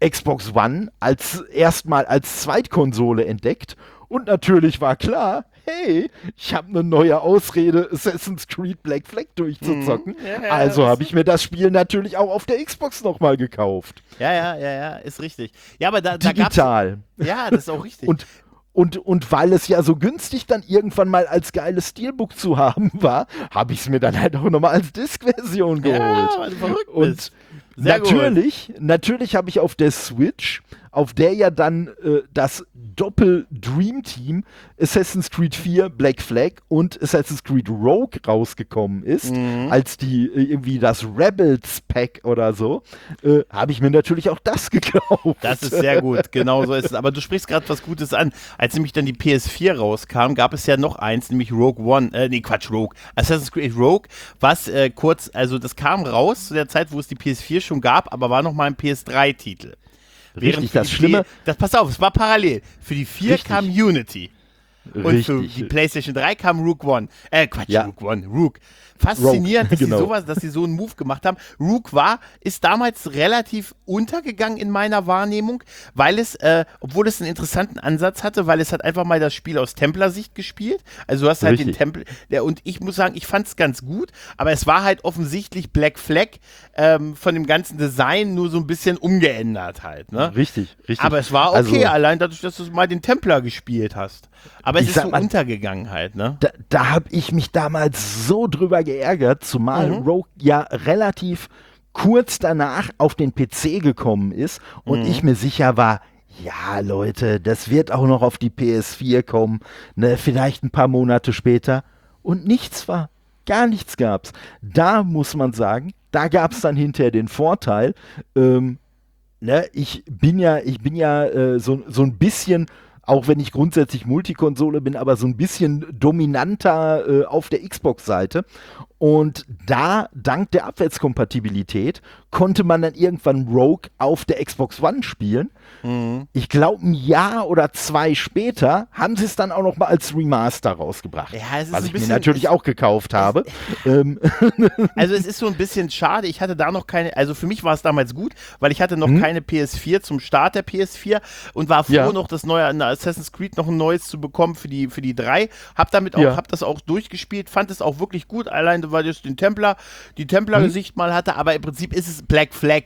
Speaker 3: Xbox One erstmal als Zweitkonsole entdeckt und natürlich war klar, hey, ich habe eine neue Ausrede, Assassin's Creed Black Flag durchzuzocken. Also habe ich mir das Spiel natürlich auch auf der Xbox nochmal gekauft.
Speaker 2: Ja, ist richtig. Ja, aber da
Speaker 3: digital.
Speaker 2: Ja, das ist auch richtig.
Speaker 3: Und weil es ja so günstig dann irgendwann mal als geiles Steelbook zu haben war, habe ich es mir dann halt auch nochmal als Disk-Version geholt.
Speaker 2: Ja, weil du verrückt bist.
Speaker 3: Natürlich habe ich auf der Switch, auf der ja dann das Doppel-Dream-Team Assassin's Creed 4 Black Flag und Assassin's Creed Rogue rausgekommen ist, als die irgendwie das Rebels-Pack oder so, habe ich mir natürlich auch das gekauft.
Speaker 2: Das ist sehr gut, genau so ist es. Aber du sprichst gerade was Gutes an. Als nämlich dann die PS4 rauskam, gab es ja noch eins, nämlich Rogue One, Rogue. Assassin's Creed Rogue, was das kam raus zu der Zeit, wo es die PS4 schon gab, aber war noch mal ein PS3-Titel.
Speaker 3: Richtig, das Schlimme.
Speaker 2: Pass auf, es war parallel. Für die 4 kam Unity. Und
Speaker 3: Richtig.
Speaker 2: für die PlayStation 3 kam Rogue One. Rogue. Faszinierend, dass sie so einen Move gemacht haben. Rogue ist damals relativ untergegangen in meiner Wahrnehmung, weil es, obwohl es einen interessanten Ansatz hatte, weil es hat einfach mal das Spiel aus Templar-Sicht gespielt. Also du hast halt den Tempel, und ich muss sagen, ich fand es ganz gut, aber es war halt offensichtlich Black Flag von dem ganzen Design nur so ein bisschen umgeändert halt. Ne?
Speaker 3: Richtig.
Speaker 2: Aber es war okay, allein dadurch, dass du mal den Templar gespielt hast. Aber es ist so untergegangen halt, ne?
Speaker 3: Da habe ich mich damals so drüber geärgert, zumal Rogue ja relativ kurz danach auf den PC gekommen ist und ich mir sicher war, ja Leute, das wird auch noch auf die PS4 kommen, ne, vielleicht ein paar Monate später und nichts war. Gar nichts gab's. Da muss man sagen, da gab's dann hinterher den Vorteil, ich bin ja so ein bisschen, auch wenn ich grundsätzlich Multikonsole bin, aber so ein bisschen dominanter auf der Xbox-Seite. Und da, dank der Abwärtskompatibilität, konnte man dann irgendwann Rogue auf der Xbox One spielen. Ich glaube, ein Jahr oder 2 später haben sie es dann auch noch mal als Remaster rausgebracht. Was ich mir natürlich auch gekauft habe.
Speaker 2: Also es ist so ein bisschen schade. Ich hatte da noch keine, also für mich war es damals gut, weil ich hatte noch keine PS4 zum Start der PS4 und war froh, noch das neue Assassin's Creed noch ein neues zu bekommen für die 3. Hab das auch durchgespielt, fand es auch wirklich gut, allein weil es die Templar-Gesicht mal hatte, aber im Prinzip ist es Black Flag.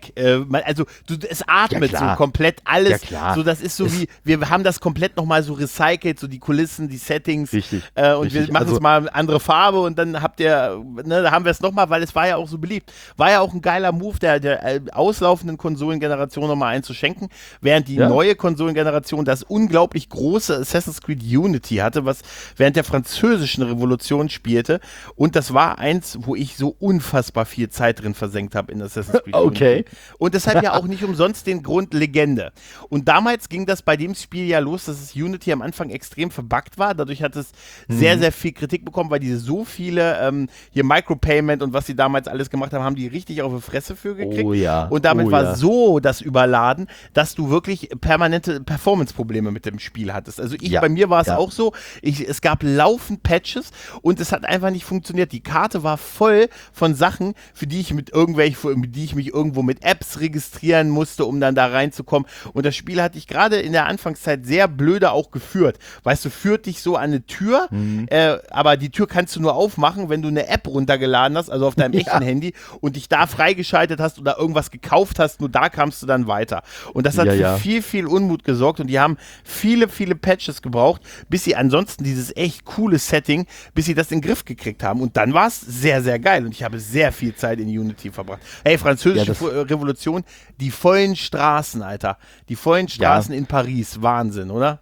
Speaker 2: Es atmet so komplett alles. So, das ist so wir haben das komplett nochmal so recycelt, so die Kulissen, die Settings.
Speaker 3: Richtig.
Speaker 2: Und wir machen es mal andere Farbe und dann da haben wir es nochmal, weil es war ja auch so beliebt. War ja auch ein geiler Move, der auslaufenden Konsolengeneration nochmal einzuschenken, während die neue Konsolengeneration das unglaublich große Assassin's Creed Unity hatte, was während der französischen Revolution spielte. Und das war eins, wo ich so unfassbar viel Zeit drin versenkt habe in Assassin's Creed Unity. Und deshalb ja auch nicht umsonst den Grund Legende. Und damals ging das bei dem Spiel ja los, dass es Unity am Anfang extrem verbuggt war. Dadurch hat es sehr, sehr viel Kritik bekommen, weil diese so viele hier Micropayment und was sie damals alles gemacht haben, haben die richtig auf die Fresse für gekriegt. Und damit war so das Überladen, dass du wirklich permanente Performance-Probleme mit dem Spiel hattest. Also bei mir war es auch so, es gab laufend Patches und es hat einfach nicht funktioniert. Die Karte war voll von Sachen, für die ich mich irgendwo mit Apps registrieren musste, um dann da reinzukommen. Und das Spiel hatte ich gerade in der Anfangszeit sehr blöde auch geführt. Weißt du, führt dich so an eine Tür, aber die Tür kannst du nur aufmachen, wenn du eine App runtergeladen hast, also auf deinem echten Handy und dich da freigeschaltet hast oder irgendwas gekauft hast, nur da kamst du dann weiter. Und das hat für viel, viel Unmut gesorgt und die haben viele, viele Patches gebraucht, bis sie ansonsten dieses echt coole Setting, bis sie das in den Griff gekriegt haben. Und dann war es sehr, sehr geil und ich habe sehr viel Zeit in Unity verbracht. Hey, französische Revolution, die vollen Straßen, Alter. Die vollen Straßen in Paris. Wahnsinn, oder?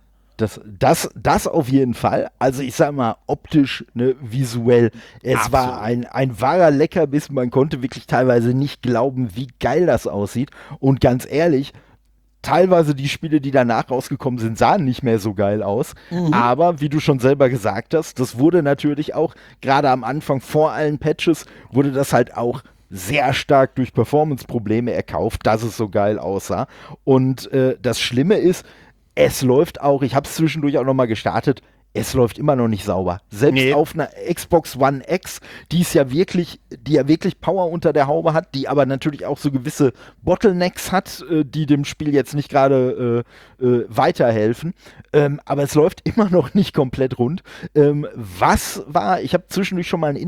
Speaker 3: Das auf jeden Fall. Also ich sag mal, optisch, visuell. Es war ein wahrer Leckerbiss. Man konnte wirklich teilweise nicht glauben, wie geil das aussieht. Und ganz ehrlich, teilweise die Spiele, die danach rausgekommen sind, sahen nicht mehr so geil aus. Aber wie du schon selber gesagt hast, das wurde natürlich auch, gerade am Anfang vor allen Patches, wurde das halt auch sehr stark durch Performance-Probleme erkauft, dass es so geil aussah. Und das Schlimme ist, es läuft auch, ich habe es zwischendurch auch nochmal gestartet, es läuft immer noch nicht sauber. Selbst auf einer Xbox One X, die ja wirklich Power unter der Haube hat, die aber natürlich auch so gewisse Bottlenecks hat, die dem Spiel jetzt nicht gerade weiterhelfen. Aber es läuft immer noch nicht komplett rund. Ich habe zwischendurch schon mal ein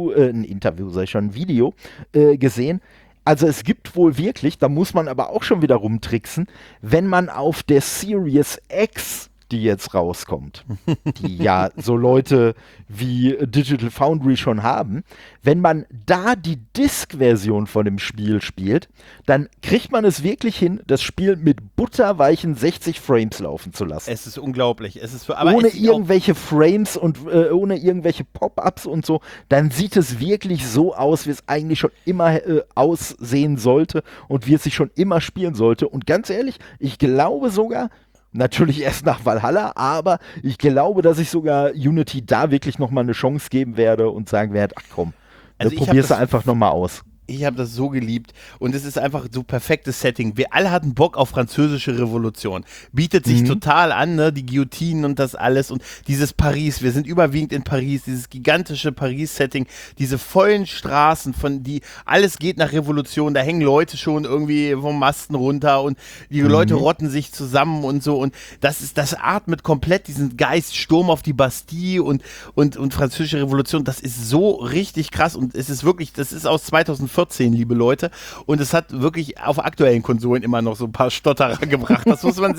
Speaker 3: Video gesehen. Also es gibt wohl wirklich, da muss man aber auch schon wieder rumtricksen, wenn man auf der Series X, die jetzt rauskommt, die ja so Leute wie Digital Foundry schon haben, wenn man da die Disk-Version von dem Spiel spielt, dann kriegt man es wirklich hin, das Spiel mit butterweichen 60 Frames laufen zu lassen.
Speaker 2: Es ist unglaublich.
Speaker 3: Ohne irgendwelche Frames und ohne irgendwelche Pop-Ups und so, dann sieht es wirklich so aus, wie es eigentlich schon immer aussehen sollte und wie es sich schon immer spielen sollte. Und ganz ehrlich, ich glaube sogar, natürlich erst nach Valhalla, aber ich glaube, dass ich sogar Unity da wirklich nochmal eine Chance geben werde und sagen werde, ach komm, probier's einfach nochmal aus.
Speaker 2: Ich habe das so geliebt und es ist einfach so perfektes Setting. Wir alle hatten Bock auf französische Revolution. Bietet sich total an, ne? Die Guillotinen und das alles und dieses Paris. Wir sind überwiegend in Paris, dieses gigantische Paris-Setting, diese vollen Straßen, alles geht nach Revolution. Da hängen Leute schon irgendwie vom Masten runter und die Leute rotten sich zusammen und so und das atmet komplett diesen Geist, Sturm auf die Bastille und französische Revolution. Das ist so richtig krass und es ist wirklich, das ist aus 2014, liebe Leute, und es hat wirklich auf aktuellen Konsolen immer noch so ein paar Stotterer gebracht. Das muss man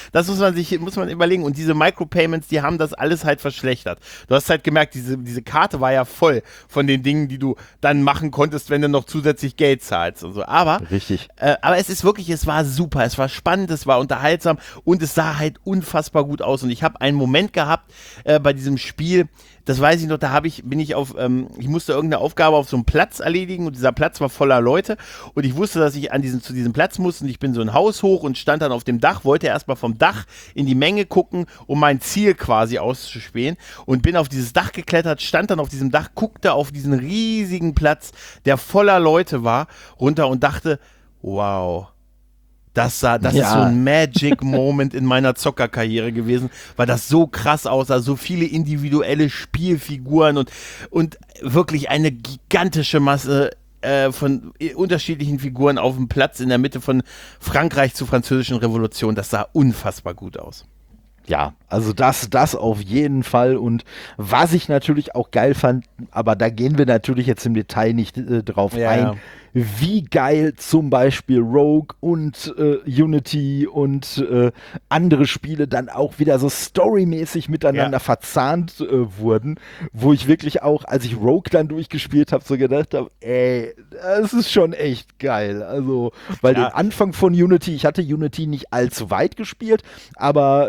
Speaker 2: überlegen. Und diese Micropayments, die haben das alles halt verschlechtert. Du hast halt gemerkt, diese Karte war ja voll von den Dingen, die du dann machen konntest, wenn du noch zusätzlich Geld zahlst und so. Aber es ist wirklich, es war super, es war spannend, es war unterhaltsam und es sah halt unfassbar gut aus. Und ich habe einen Moment gehabt bei diesem Spiel, das weiß ich noch, ich musste irgendeine Aufgabe auf so einem Platz erledigen und dieser Platz war voller Leute und ich wusste, dass ich zu diesem Platz musste und ich bin so ein Haus hoch und stand dann auf dem Dach, wollte erstmal vom Dach in die Menge gucken, um mein Ziel quasi auszuspähen und bin auf dieses Dach geklettert, stand dann auf diesem Dach, guckte auf diesen riesigen Platz, der voller Leute war, runter und dachte, wow. Das ist so ein Magic-Moment in meiner Zockerkarriere gewesen, weil das so krass aussah, so viele individuelle Spielfiguren und wirklich eine gigantische Masse von unterschiedlichen Figuren auf dem Platz in der Mitte von Frankreich zur Französischen Revolution. Das sah unfassbar gut aus.
Speaker 3: Ja, also das auf jeden Fall. Und was ich natürlich auch geil fand, aber da gehen wir natürlich jetzt im Detail nicht drauf ein, wie geil zum Beispiel Rogue und Unity und andere Spiele dann auch wieder so storymäßig miteinander verzahnt wurden, wo ich wirklich auch, als ich Rogue dann durchgespielt habe, so gedacht habe, das ist schon echt geil. Also, weil den Anfang von Unity, ich hatte Unity nicht allzu weit gespielt, aber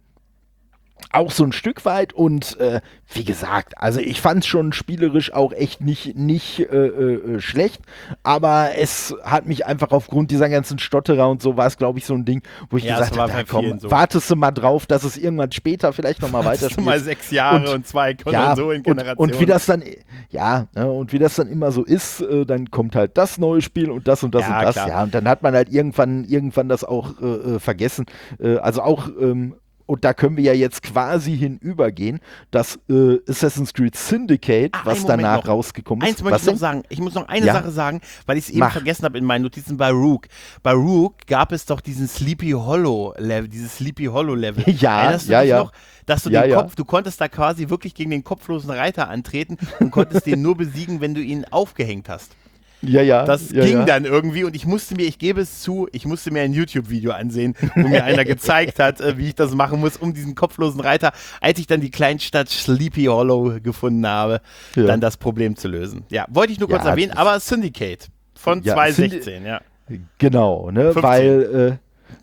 Speaker 3: auch so ein Stück weit und wie gesagt, also ich fand es schon spielerisch auch echt nicht schlecht, aber es hat mich einfach aufgrund dieser ganzen Stotterer und so war es, glaube ich, so ein Ding, wo ich gesagt habe, komm, so. Wartest du mal drauf, dass es irgendwann später vielleicht nochmal weiterspielt.
Speaker 2: Mal 6 Jahre und 2 Konsolengenerationen.
Speaker 3: Und wie das dann immer so ist, dann kommt halt das neue Spiel und das und das und das. Klar. Ja, und dann hat man halt irgendwann das auch vergessen. Also auch und da können wir ja jetzt quasi hinübergehen, dass Assassin's Creed Syndicate, was danach rausgekommen ist.
Speaker 2: Eins möchte ich noch sagen. Ich muss noch eine Sache sagen, weil ich es eben vergessen habe in meinen Notizen bei Rogue. Bei Rogue gab es doch diesen Sleepy Hollow Level, Erinnerst du dich noch? Dass du du konntest da quasi wirklich gegen den kopflosen Reiter antreten und konntest den nur besiegen, wenn du ihn aufgehängt hast. Das ging dann irgendwie und ich musste mir ein YouTube-Video ansehen, wo mir einer gezeigt hat, wie ich das machen muss, um diesen kopflosen Reiter, als ich dann die Kleinstadt Sleepy Hollow gefunden habe, dann das Problem zu lösen. Ja, wollte ich nur kurz erwähnen, aber Syndicate von 2016,
Speaker 3: Genau, ne, 15. Weil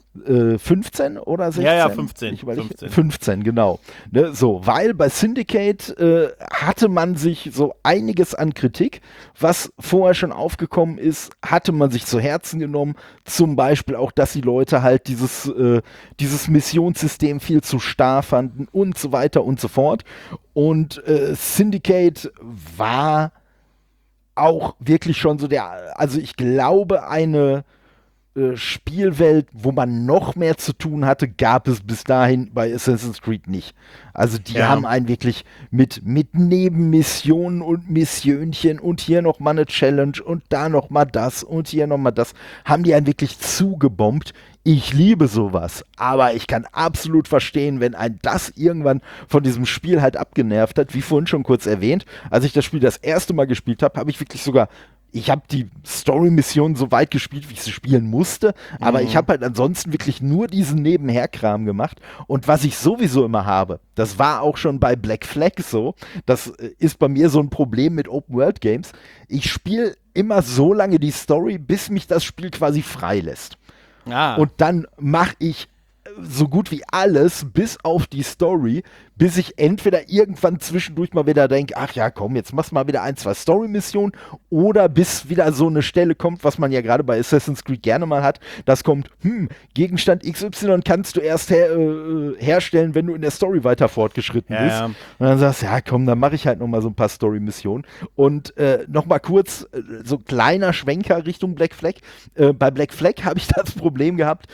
Speaker 3: 15 oder 16?
Speaker 2: Ja, 15.
Speaker 3: 15, genau. Ne, so, weil bei Syndicate hatte man sich so einiges an Kritik, was vorher schon aufgekommen ist, hatte man sich zu Herzen genommen. Zum Beispiel auch, dass die Leute halt dieses Missionssystem viel zu starr fanden und so weiter und so fort. Und Syndicate war auch wirklich schon so also ich glaube, eine Spielwelt, wo man noch mehr zu tun hatte, gab es bis dahin bei Assassin's Creed nicht. Also die haben einen wirklich mit Nebenmissionen und Missionchen und hier noch mal eine Challenge und da noch mal das und hier noch mal das, haben die einen wirklich zugebombt. Ich liebe sowas, aber ich kann absolut verstehen, wenn ein das irgendwann von diesem Spiel halt abgenervt hat, wie vorhin schon kurz erwähnt. Als ich das Spiel das erste Mal gespielt habe, habe ich wirklich sogar ich habe die Story-Mission so weit gespielt, wie ich sie spielen musste, aber ich habe halt ansonsten wirklich nur diesen Nebenherkram gemacht. Und was ich sowieso immer habe, das war auch schon bei Black Flag so, das ist bei mir so ein Problem mit Open-World-Games, ich spiele immer so lange die Story, bis mich das Spiel quasi freilässt. Und dann mache ich so gut wie alles, bis auf die Story, bis ich entweder irgendwann zwischendurch mal wieder denke, ach ja, komm, jetzt machst du mal wieder 1, 2 Story-Missionen, oder bis wieder so eine Stelle kommt, was man ja gerade bei Assassin's Creed gerne mal hat, das kommt, Gegenstand XY kannst du erst herstellen, wenn du in der Story weiter fortgeschritten bist. Ja. Und dann sagst du, ja komm, dann mache ich halt noch mal so ein paar Story-Missionen. Und noch mal kurz, so kleiner Schwenker Richtung Black Flag. Bei Black Flag habe ich das Problem gehabt,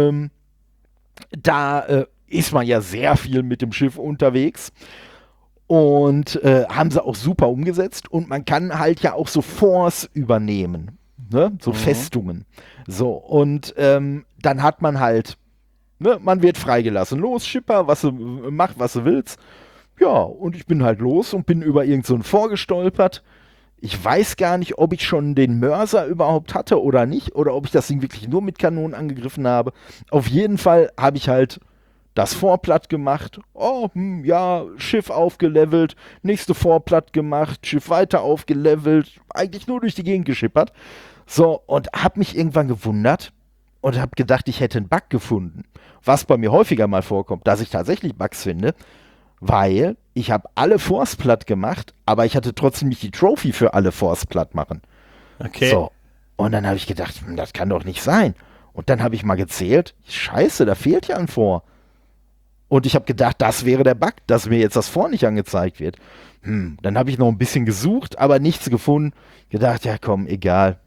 Speaker 3: da ist man ja sehr viel mit dem Schiff unterwegs und haben sie auch super umgesetzt und man kann halt ja auch so Forts übernehmen, ne? So Festungen. So, und dann hat man halt, ne, man wird freigelassen. Los, Schipper, mach, was du willst. Ja, und ich bin halt los und bin über irgend so ein Fort gestolpert. Ich weiß gar nicht, ob ich schon den Mörser überhaupt hatte oder nicht, oder ob ich das Ding wirklich nur mit Kanonen angegriffen habe. Auf jeden Fall habe ich halt das Fort platt gemacht. Schiff aufgelevelt, nächste Fort platt gemacht, Schiff weiter aufgelevelt, eigentlich nur durch die Gegend geschippert. So, und habe mich irgendwann gewundert und habe gedacht, ich hätte einen Bug gefunden. Was bei mir häufiger mal vorkommt, dass ich tatsächlich Bugs finde, weil ich habe alle Forts platt gemacht, aber ich hatte trotzdem nicht die Trophy für alle Forts platt machen.
Speaker 2: Okay.
Speaker 3: So, und dann habe ich gedacht, das kann doch nicht sein. Und dann habe ich mal gezählt, scheiße, da fehlt ja ein Fort. Und ich habe gedacht, das wäre der Bug, dass mir jetzt das Fort nicht angezeigt wird. Dann habe ich noch ein bisschen gesucht, aber nichts gefunden. Gedacht, ja komm, egal.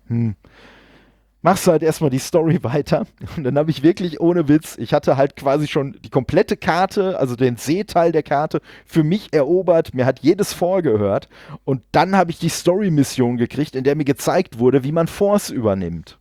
Speaker 3: Machst du halt erstmal die Story weiter. Und dann habe ich wirklich ohne Witz, ich hatte halt quasi schon die komplette Karte, also den Seeteil der Karte, für mich erobert. Mir hat jedes Fort gehört. Und dann habe ich die Story-Mission gekriegt, in der mir gezeigt wurde, wie man Forts übernimmt.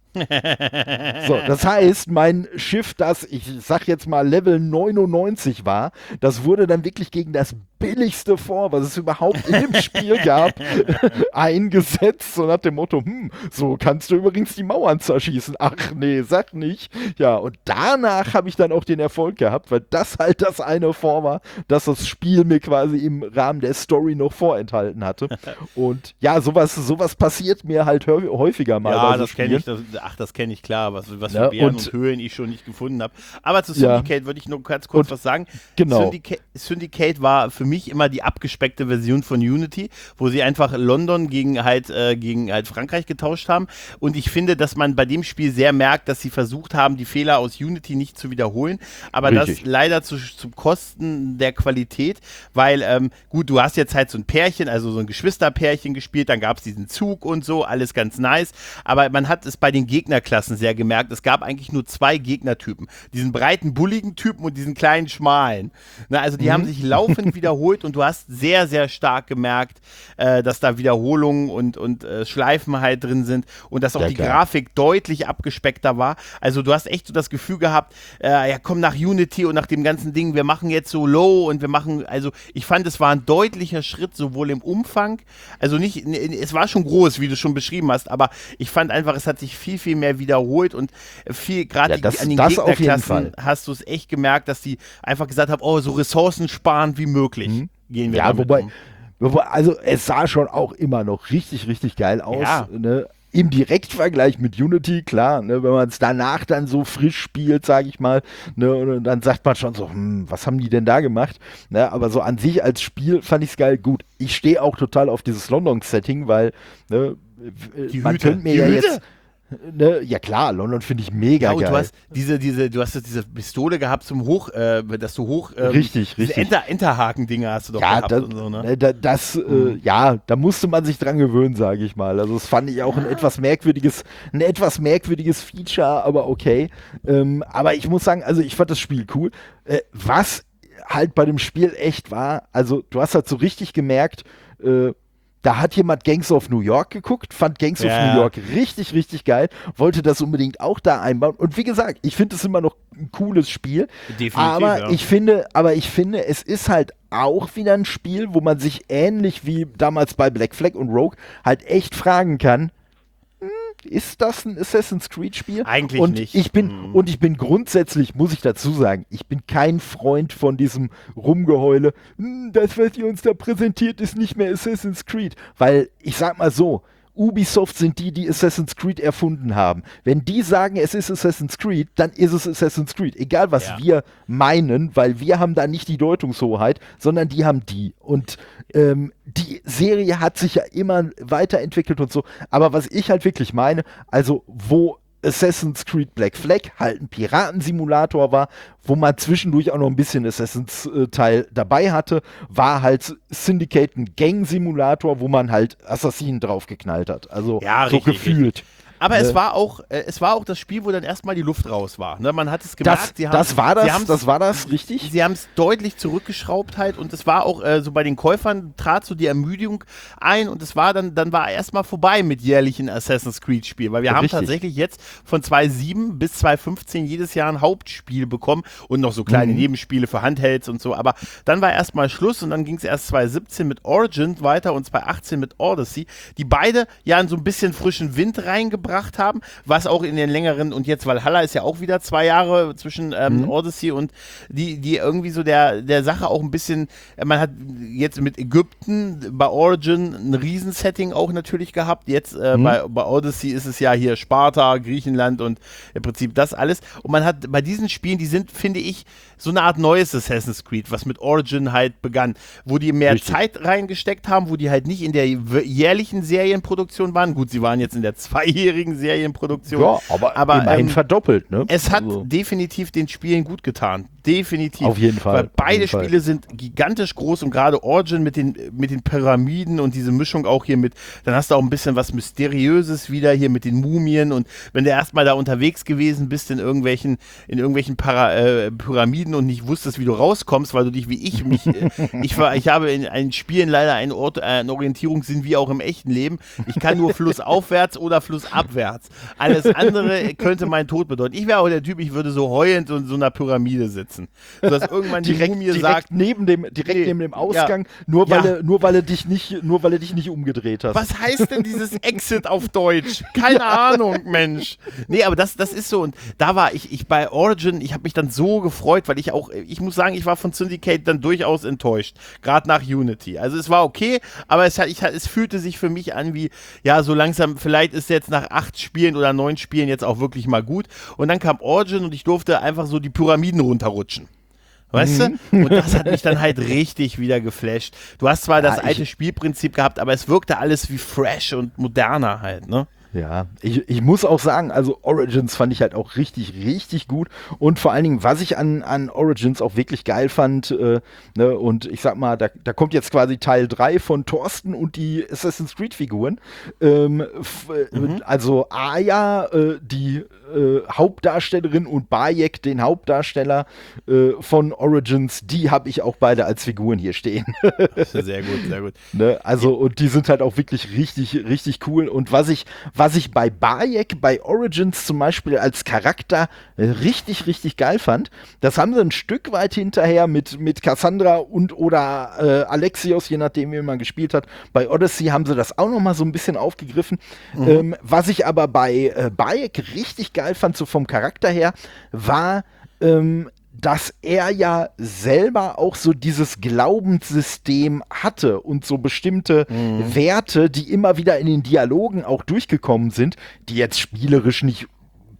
Speaker 3: So, das heißt, mein Schiff, das, ich sag jetzt mal Level 99 war, das wurde dann wirklich gegen das billigste Fort, was es überhaupt im Spiel gab, eingesetzt, so nach dem Motto, so kannst du übrigens die Mauern zerschießen. Ach nee, sag nicht. Ja, und danach habe ich dann auch den Erfolg gehabt, weil das halt das eine Fort war, dass das Spiel mir quasi im Rahmen der Story noch vorenthalten hatte. Und ja, sowas passiert mir halt häufiger mal.
Speaker 2: Ja, das kenne ich, das kenne ich klar, was für Bären und Höhlen ich schon nicht gefunden habe. Aber zu Syndicate würde ich nur ganz kurz was sagen.
Speaker 3: Genau.
Speaker 2: Syndicate war für mich immer die abgespeckte Version von Unity, wo sie einfach London gegen Frankreich getauscht haben. Und ich finde, dass man bei dem Spiel sehr merkt, dass sie versucht haben, die Fehler aus Unity nicht zu wiederholen. Aber Richtig. Das leider zu Kosten der Qualität, weil, gut, du hast jetzt halt so ein Pärchen, also so ein Geschwisterpärchen gespielt, dann gab es diesen Zug und so, alles ganz nice. Aber man hat es bei den Gegnerklassen sehr gemerkt, es gab eigentlich nur 2 Gegnertypen. Diesen breiten, bulligen Typen und diesen kleinen, schmalen. Also die haben sich laufend wiederholt und du hast sehr, sehr stark gemerkt, dass da Wiederholungen und Schleifen halt drin sind und dass auch die Grafik deutlich abgespeckter war. Also du hast echt so das Gefühl gehabt, komm nach Unity und nach dem ganzen Ding, wir machen jetzt so low und wir machen, also ich fand, es war ein deutlicher Schritt, sowohl im Umfang, also nicht, es war schon groß, wie du schon beschrieben hast, aber ich fand einfach, es hat sich viel, viel mehr wiederholt und viel, gerade an den Gegnerklassen hast du es echt gemerkt, dass die einfach gesagt haben, so ressourcensparend wie möglich gehen wir damit
Speaker 3: wobei, also es sah schon auch immer noch richtig, richtig geil aus, ne? Im Direktvergleich mit Unity, klar, ne, wenn man es danach dann so frisch spielt, sage ich mal, ne, und dann sagt man schon so, was haben die denn da gemacht? Ne, aber so an sich als Spiel fand ich es geil. Gut, ich stehe auch total auf dieses London-Setting, weil, ne, man könnte mir ja jetzt Ne? Ja klar, London finde ich mega geil.
Speaker 2: Du hast diese Pistole gehabt zum dass du hoch
Speaker 3: richtig.
Speaker 2: Enterhaken-Dinger hast du doch gehabt und so, ne?
Speaker 3: Da musste man sich dran gewöhnen, sage ich mal. Also das fand ich auch ein etwas merkwürdiges Feature, aber okay. Aber ich muss sagen, also ich fand das Spiel cool. Was halt bei dem Spiel echt war, also du hast halt so richtig gemerkt, da hat jemand Gangs of New York geguckt, fand Gangs of New York richtig, richtig geil, wollte das unbedingt auch da einbauen. Und wie gesagt, ich finde es immer noch ein cooles Spiel.
Speaker 2: Definitiv,
Speaker 3: ich finde, es ist halt auch wieder ein Spiel, wo man sich ähnlich wie damals bei Black Flag und Rogue halt echt fragen kann, ist das ein Assassin's Creed Spiel?
Speaker 2: Eigentlich nicht.
Speaker 3: Ich bin grundsätzlich, muss ich dazu sagen, ich bin kein Freund von diesem Rumgeheule, das, was ihr uns da präsentiert, ist nicht mehr Assassin's Creed. Weil, ich sag mal so, Ubisoft sind die Assassin's Creed erfunden haben. Wenn die sagen, es ist Assassin's Creed, dann ist es Assassin's Creed. Egal, was wir meinen, weil wir haben da nicht die Deutungshoheit, sondern die haben die. Und die Serie hat sich ja immer weiterentwickelt und so. Aber was ich halt wirklich meine, also wo Assassin's Creed Black Flag halt ein Piratensimulator war, wo man zwischendurch auch noch ein bisschen Assassins-Teil dabei hatte, war halt Syndicate ein Gang-Simulator, wo man halt Assassinen draufgeknallt hat. Also so gefühlt.
Speaker 2: Richtig. Aber es war auch das Spiel, wo dann erstmal die Luft raus war. Ne? Man hat es gemerkt.
Speaker 3: Das war das, richtig?
Speaker 2: Sie haben es deutlich zurückgeschraubt halt und es war auch so bei den Käufern trat so die Ermüdung ein und es war dann war erstmal vorbei mit jährlichen Assassin's Creed Spielen, weil wir haben tatsächlich jetzt von 2007 bis 2015 jedes Jahr ein Hauptspiel bekommen und noch so kleine Nebenspiele für Handhelds und so, aber dann war erstmal Schluss und dann ging es erst 2017 mit Origin weiter und 2018 mit Odyssey, die beide ja in so ein bisschen frischen Wind reingebracht haben, was auch in den längeren, und jetzt Valhalla ist ja auch wieder 2 Jahre zwischen Odyssey und die irgendwie so der Sache auch ein bisschen, man hat jetzt mit Ägypten bei Origin ein Riesensetting auch natürlich gehabt, jetzt bei Odyssey ist es ja hier Sparta, Griechenland und im Prinzip das alles und man hat bei diesen Spielen, die sind, finde ich, so eine Art neues Assassin's Creed, was mit Origin halt begann, wo die mehr Zeit reingesteckt haben, wo die halt nicht in der jährlichen Serienproduktion waren. Gut, sie waren jetzt in der 2-jährigen Serienproduktion.
Speaker 3: Ja, aber immerhin verdoppelt, ne?
Speaker 2: Es hat definitiv den Spielen gut getan. Definitiv.
Speaker 3: Auf jeden Fall.
Speaker 2: Weil beide Spiele sind gigantisch groß und gerade Origin mit den Pyramiden und diese Mischung auch hier mit, dann hast du auch ein bisschen was Mysteriöses wieder hier mit den Mumien und wenn du erstmal da unterwegs gewesen bist in irgendwelchen Pyramiden und nicht wusstest, wie du rauskommst, weil du dich wie ich habe in einen Spielen leider einen Orientierungssinn wie auch im echten Leben. Ich kann nur flussaufwärts oder flussabwärts. Alles andere könnte mein Tod bedeuten. Ich wäre auch der Typ, ich würde so heulend in so einer Pyramide sitzen. Sodass irgendwann die Mumie sagt,
Speaker 3: neben dem Ausgang, nur weil du dich nicht umgedreht hast.
Speaker 2: Was heißt denn dieses Exit auf Deutsch? Keine Ahnung, Mensch. Nee, aber das ist so und da war ich bei Origin, ich habe mich dann so gefreut, weil ich muss sagen, ich war von Syndicate dann durchaus enttäuscht, gerade nach Unity. Also es war okay, aber es fühlte sich für mich an wie, ja, so langsam, vielleicht ist jetzt nach 8 Spielen oder 9 Spielen jetzt auch wirklich mal gut. Und dann kam Origin und ich durfte einfach so die Pyramiden runterrutschen. Weißt du? Und das hat mich dann halt richtig wieder geflasht. Du hast zwar das alte Spielprinzip gehabt, aber es wirkte alles wie fresh und moderner halt, ne?
Speaker 3: Ja, ich muss auch sagen, also Origins fand ich halt auch richtig, richtig gut und vor allen Dingen, was ich an Origins auch wirklich geil fand, ne, und ich sag mal, da kommt jetzt quasi Teil 3 von Thorsten und die Assassin's Creed Figuren, also Aya, die Hauptdarstellerin und Bayek, den Hauptdarsteller von Origins, die habe ich auch beide als Figuren hier stehen.
Speaker 2: Sehr gut, sehr gut.
Speaker 3: Ne, also, und die sind halt auch wirklich richtig, richtig cool und was ich bei Bayek, bei Origins zum Beispiel als Charakter richtig, richtig geil fand, das haben sie ein Stück weit hinterher mit Cassandra oder Alexios, je nachdem, wie man gespielt hat. Bei Odyssey haben sie das auch noch mal so ein bisschen aufgegriffen. Was ich aber bei Bayek richtig geil fand, so vom Charakter her, war, dass er ja selber auch so dieses Glaubenssystem hatte und so bestimmte Werte, die immer wieder in den Dialogen auch durchgekommen sind, die jetzt spielerisch nicht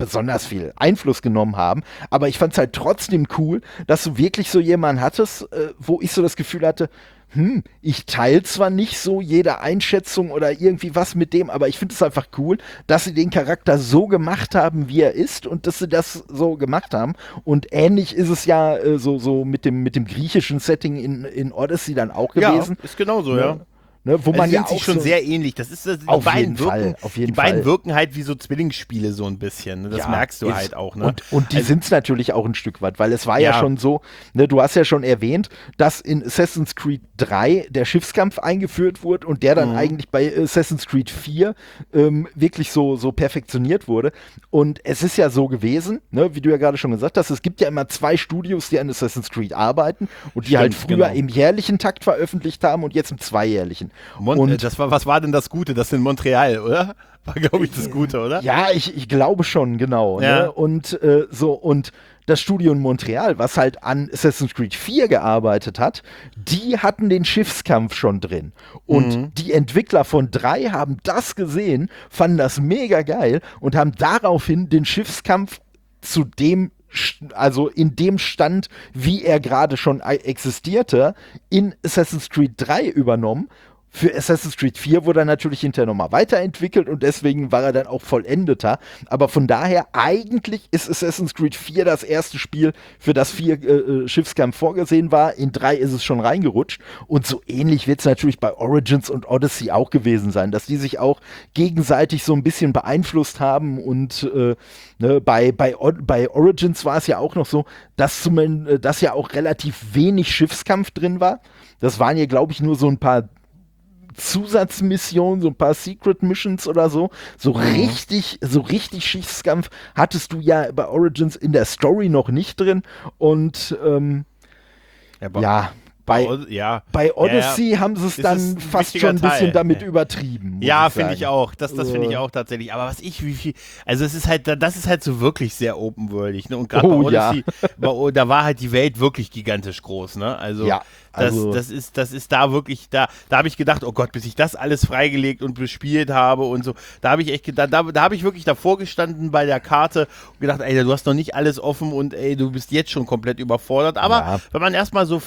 Speaker 3: besonders viel Einfluss genommen haben, aber ich fand es halt trotzdem cool, dass du wirklich so jemanden hattest, wo ich so das Gefühl hatte, ich teile zwar nicht so jede Einschätzung oder irgendwie was mit dem, aber ich finde es einfach cool, dass sie den Charakter so gemacht haben, wie er ist und dass sie das so gemacht haben. Und ähnlich ist es ja so mit dem griechischen Setting in Odyssey dann auch gewesen.
Speaker 2: Ja, ist genauso, ja.
Speaker 3: Ne, wo man ja
Speaker 2: sind sich schon sehr ähnlich. Das ist die beiden wirken halt wie so Zwillingsspiele so ein bisschen. Ne? Das merkst du halt auch. Ne?
Speaker 3: Und die sind es natürlich auch ein Stück weit, weil es war ja schon so, ne, du hast ja schon erwähnt, dass in Assassin's Creed 3 der Schiffskampf eingeführt wurde und der dann eigentlich bei Assassin's Creed 4 wirklich so perfektioniert wurde. Und es ist ja so gewesen, ne, wie du ja gerade schon gesagt hast, es gibt ja immer 2 Studios, die an Assassin's Creed arbeiten und die halt früher im jährlichen Takt veröffentlicht haben und jetzt im zweijährlichen.
Speaker 2: Was war denn das Gute? Das in Montreal, oder? War, glaube ich, das Gute, oder?
Speaker 3: Ja, ich glaube schon, genau.
Speaker 2: Ja.
Speaker 3: Ne? Und und das Studio in Montreal, was halt an Assassin's Creed 4 gearbeitet hat, die hatten den Schiffskampf schon drin. Und die Entwickler von 3 haben das gesehen, fanden das mega geil und haben daraufhin den Schiffskampf zu dem, also in dem Stand, wie er gerade schon existierte, in Assassin's Creed 3 übernommen. Für Assassin's Creed 4 wurde er natürlich hinterher nochmal weiterentwickelt und deswegen war er dann auch vollendeter. Aber von daher, eigentlich ist Assassin's Creed 4 das erste Spiel, für das 4 Schiffskampf vorgesehen war. In 3 ist es schon reingerutscht. Und so ähnlich wird es natürlich bei Origins und Odyssey auch gewesen sein, dass die sich auch gegenseitig so ein bisschen beeinflusst haben. Und bei Origins war es ja auch noch so, dass ja auch relativ wenig Schiffskampf drin war. Das waren ja, glaube ich, nur so ein paar Zusatzmissionen, so ein paar Secret Missions oder so. So richtig Schiffskampf hattest du ja bei Origins in der Story noch nicht drin. Und bei Odyssey haben sie es dann fast schon ein bisschen damit übertrieben.
Speaker 2: Ja, finde ich auch. Das finde ich auch tatsächlich. Aber also das ist halt so wirklich sehr open-worldig. Ne? Und gerade bei Odyssey, da war halt die Welt wirklich gigantisch groß. Ne? Also das ist da wirklich, da habe ich gedacht, oh Gott, bis ich das alles freigelegt und bespielt habe und so, da habe ich echt gedacht, da habe ich wirklich davor gestanden bei der Karte und gedacht, ey, du hast noch nicht alles offen und ey, du bist jetzt schon komplett überfordert. Aber wenn man erstmal so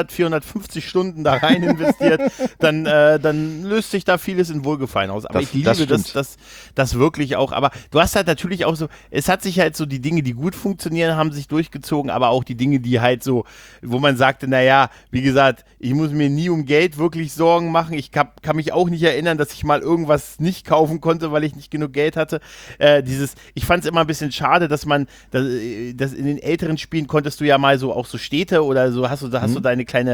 Speaker 2: 450 Stunden da rein investiert, dann löst sich da vieles in Wohlgefallen aus. Aber ich liebe das wirklich auch. Aber du hast halt natürlich auch so, es hat sich halt so die Dinge, die gut funktionieren, haben sich durchgezogen, aber auch die Dinge, die halt so, wo man sagte, naja, wie gesagt, ich muss mir nie um Geld wirklich Sorgen machen. Ich kann mich auch nicht erinnern, dass ich mal irgendwas nicht kaufen konnte, weil ich nicht genug Geld hatte. Ich fand es immer ein bisschen schade, dass man, dass in den älteren Spielen konntest du ja mal so auch so Städte oder so, hast du deine kleine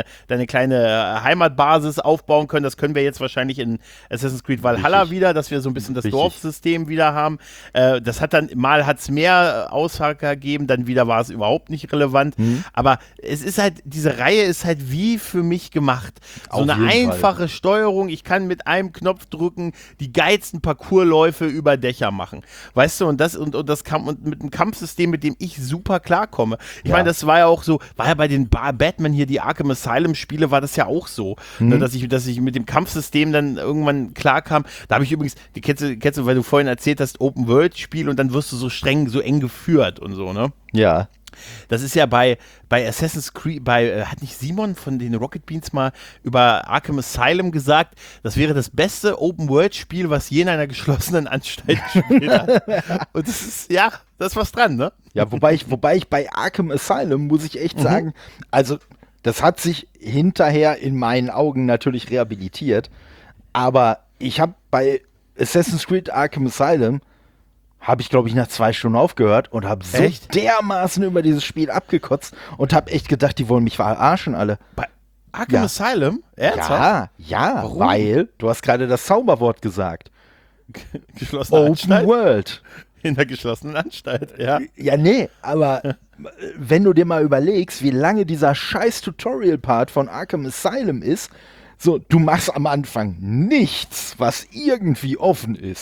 Speaker 2: Heimatbasis aufbauen können. Das können wir jetzt wahrscheinlich in Assassin's Creed Valhalla wieder, dass wir so ein bisschen das Dorfsystem wieder haben. Das hat dann, mal hat es mehr Aussage gegeben, dann wieder war es überhaupt nicht relevant. Aber es ist halt, diese Reihe ist halt wie für mich gemacht. So eine einfache Steuerung, ich kann mit einem Knopf drücken die geilsten Parcoursläufe über Dächer machen. Weißt du, und mit einem Kampfsystem, mit dem ich super klarkomme. Ich meine, das war ja auch so, war ja bei den Batman hier, die Arkham Asylum Spiele, war das ja auch so, ne, dass ich mit dem Kampfsystem dann irgendwann klarkam. Da habe ich übrigens, die kennst du, weil du vorhin erzählt hast, Open World Spiel und dann wirst du so eng geführt und so, ne?
Speaker 3: Ja.
Speaker 2: Das ist ja bei Assassin's Creed, hat nicht Simon von den Rocket Beans mal über Arkham Asylum gesagt, das wäre das beste Open-World-Spiel, was je in einer geschlossenen Anstalt gespielt hat. Und das ist, da ist was dran, ne?
Speaker 3: Ja, wobei ich bei Arkham Asylum, muss ich echt sagen, also das hat sich hinterher in meinen Augen natürlich rehabilitiert, aber ich habe bei Assassin's Creed Arkham Asylum habe ich, glaube ich, nach 2 Stunden aufgehört und habe so dermaßen über dieses Spiel abgekotzt und habe echt gedacht, die wollen mich verarschen alle.
Speaker 2: Bei Arkham Asylum? Ernsthaft?
Speaker 3: Ja, warum? Weil du hast gerade das Zauberwort gesagt.
Speaker 2: Geschlossene Anstalt?
Speaker 3: Open World.
Speaker 2: In der geschlossenen Anstalt, ja.
Speaker 3: Ja, nee, aber wenn du dir mal überlegst, wie lange dieser scheiß Tutorial-Part von Arkham Asylum ist, so, du machst am Anfang nichts, was irgendwie offen ist.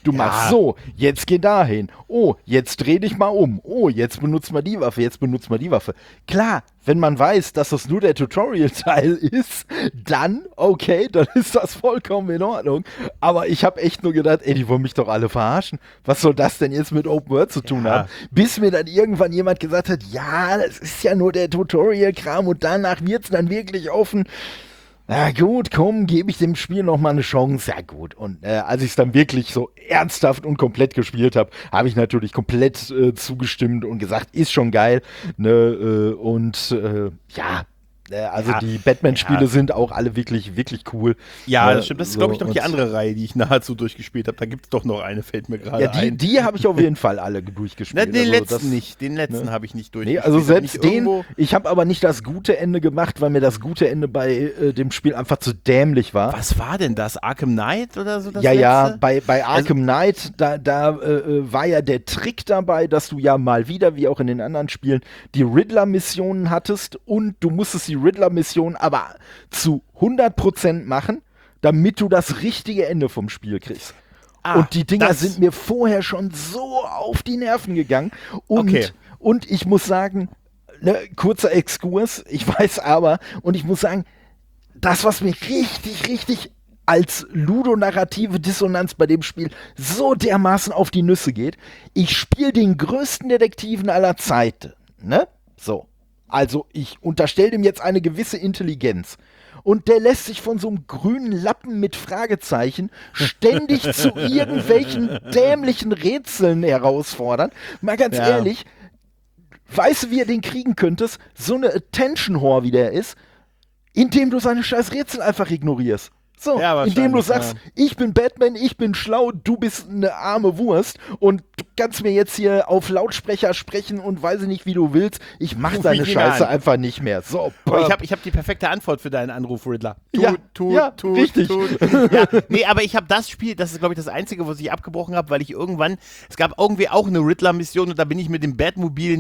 Speaker 3: Du machst so, jetzt geh dahin. Oh, jetzt dreh dich mal um. Oh, jetzt benutzt mal die Waffe, Klar, wenn man weiß, dass das nur der Tutorial-Teil ist, dann, okay, dann ist das vollkommen in Ordnung. Aber ich habe echt nur gedacht, ey, die wollen mich doch alle verarschen. Was soll das denn jetzt mit Open World zu tun haben? Bis mir dann irgendwann jemand gesagt hat, ja, das ist ja nur der Tutorial-Kram und danach wird's dann wirklich offen. Na gut, komm, gebe ich dem Spiel noch mal eine Chance. Ja gut, und als ich es dann wirklich so ernsthaft und komplett gespielt habe, habe ich natürlich komplett zugestimmt und gesagt, ist schon geil. Ne? Die Batman-Spiele sind auch alle wirklich, wirklich cool.
Speaker 2: Ja, das stimmt. Das ist, glaube ich, noch die andere Reihe, die ich nahezu durchgespielt habe. Da gibt es doch noch eine, fällt mir gerade ein.
Speaker 3: Die habe ich auf jeden Fall alle durchgespielt.
Speaker 2: Na, den letzten habe ich nicht durchgespielt.
Speaker 3: Nee, also selbst den, ich habe aber nicht das gute Ende gemacht, weil mir das gute Ende bei dem Spiel einfach zu dämlich war.
Speaker 2: Was war denn das? Arkham Knight oder so?
Speaker 3: Bei Arkham Knight, da war ja der Trick dabei, dass du ja mal wieder, wie auch in den anderen Spielen, die Riddler-Missionen hattest und du musstest die Riddler-Mission aber zu 100% machen, damit du das richtige Ende vom Spiel kriegst. Und die Dinger sind mir vorher schon so auf die Nerven gegangen. Und ich muss sagen, ne, kurzer Exkurs, ich weiß aber, und ich muss sagen, das, was mir richtig, richtig als ludonarrative Dissonanz bei dem Spiel so dermaßen auf die Nüsse geht, ich spiele den größten Detektiven aller Zeiten, ne? So. Also ich unterstelle dem jetzt eine gewisse Intelligenz. Und der lässt sich von so einem grünen Lappen mit Fragezeichen ständig zu irgendwelchen dämlichen Rätseln herausfordern. Mal ganz ehrlich, weißt du, wie ihr den kriegen könntest? So eine Attention-Whore, wie der ist, indem du seine scheiß Rätsel einfach ignorierst. So, indem du sagst, ich bin Batman, ich bin schlau, du bist eine arme Wurst und du kannst mir jetzt hier auf Lautsprecher sprechen und weiß ich nicht, wie du willst. Ich mach deine Scheiße einfach nicht mehr. So,
Speaker 2: ich hab die perfekte Antwort für deinen Anruf, Riddler.
Speaker 3: Richtig.
Speaker 2: Ja, nee, aber ich habe das Spiel, das ist, glaube ich, das Einzige, was ich abgebrochen habe, weil ich es gab irgendwie auch eine Riddler-Mission und da bin ich mit dem Batmobil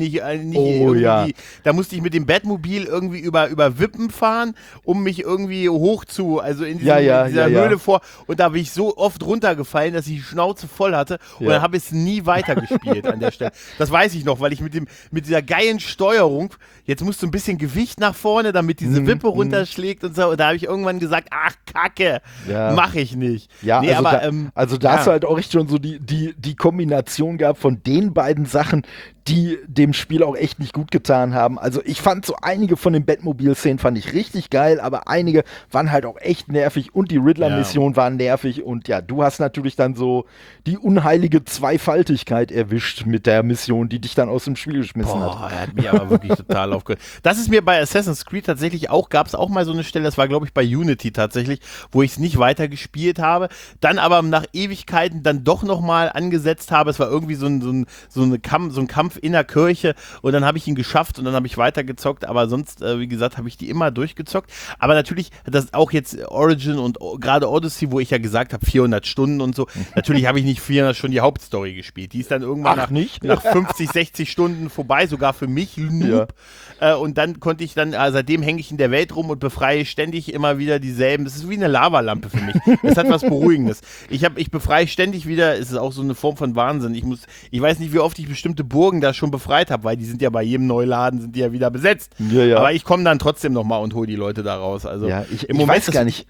Speaker 2: da musste ich mit dem Batmobil irgendwie über Wippen fahren, um mich irgendwie also in dieser Höhle vor. Und da bin ich so oft runtergefallen, dass ich die Schnauze voll hatte. Und dann habe ich es nie weitergespielt an der Stelle. Das weiß ich noch, weil ich mit dieser geilen Steuerung, jetzt musst du ein bisschen Gewicht nach vorne, damit diese Wippe runterschlägt und so. Und da habe ich irgendwann gesagt, ach, Kacke, mache ich nicht.
Speaker 3: Ja, nee, also da hast du halt auch echt schon so die Kombination gehabt von den beiden Sachen, die dem Spiel auch echt nicht gut getan haben. Also ich fand so einige von den Batmobil-Szenen fand ich richtig geil, aber einige waren halt auch echt nervig und die Riddler-Mission waren nervig und ja, du hast natürlich dann so die unheilige Zweifaltigkeit erwischt mit der Mission, die dich dann aus dem Spiel geschmissen hat.
Speaker 2: Er hat mich aber wirklich total aufgehört. Das ist mir bei Assassin's Creed tatsächlich gab es auch mal so eine Stelle, das war glaube ich bei Unity tatsächlich, wo ich es nicht weiter gespielt habe, dann aber nach Ewigkeiten dann doch nochmal angesetzt habe. Es war irgendwie so ein Kampf in der Kirche und dann habe ich ihn geschafft und dann habe ich weitergezockt, aber sonst, wie gesagt, habe ich die immer durchgezockt. Aber natürlich, das auch jetzt Origin und gerade Odyssey, wo ich ja gesagt habe, 400 Stunden und so, natürlich habe ich nicht 400 Stunden die Hauptstory gespielt. Die ist dann irgendwann nach 50, 60 Stunden vorbei, sogar für mich, Noob. Und dann konnte ich seitdem hänge ich in der Welt rum und befreie ständig immer wieder dieselben. Das ist wie eine Lavalampe für mich. Das hat was Beruhigendes. Ich befreie ständig wieder, es ist auch so eine Form von Wahnsinn. Ich weiß nicht, wie oft ich bestimmte Burgen da schon befreit habe, weil die sind ja bei jedem Neuladen sind die ja wieder besetzt. Ja. Aber ich komme dann trotzdem nochmal und hole die Leute da raus. Also
Speaker 3: ich weiß gar nicht.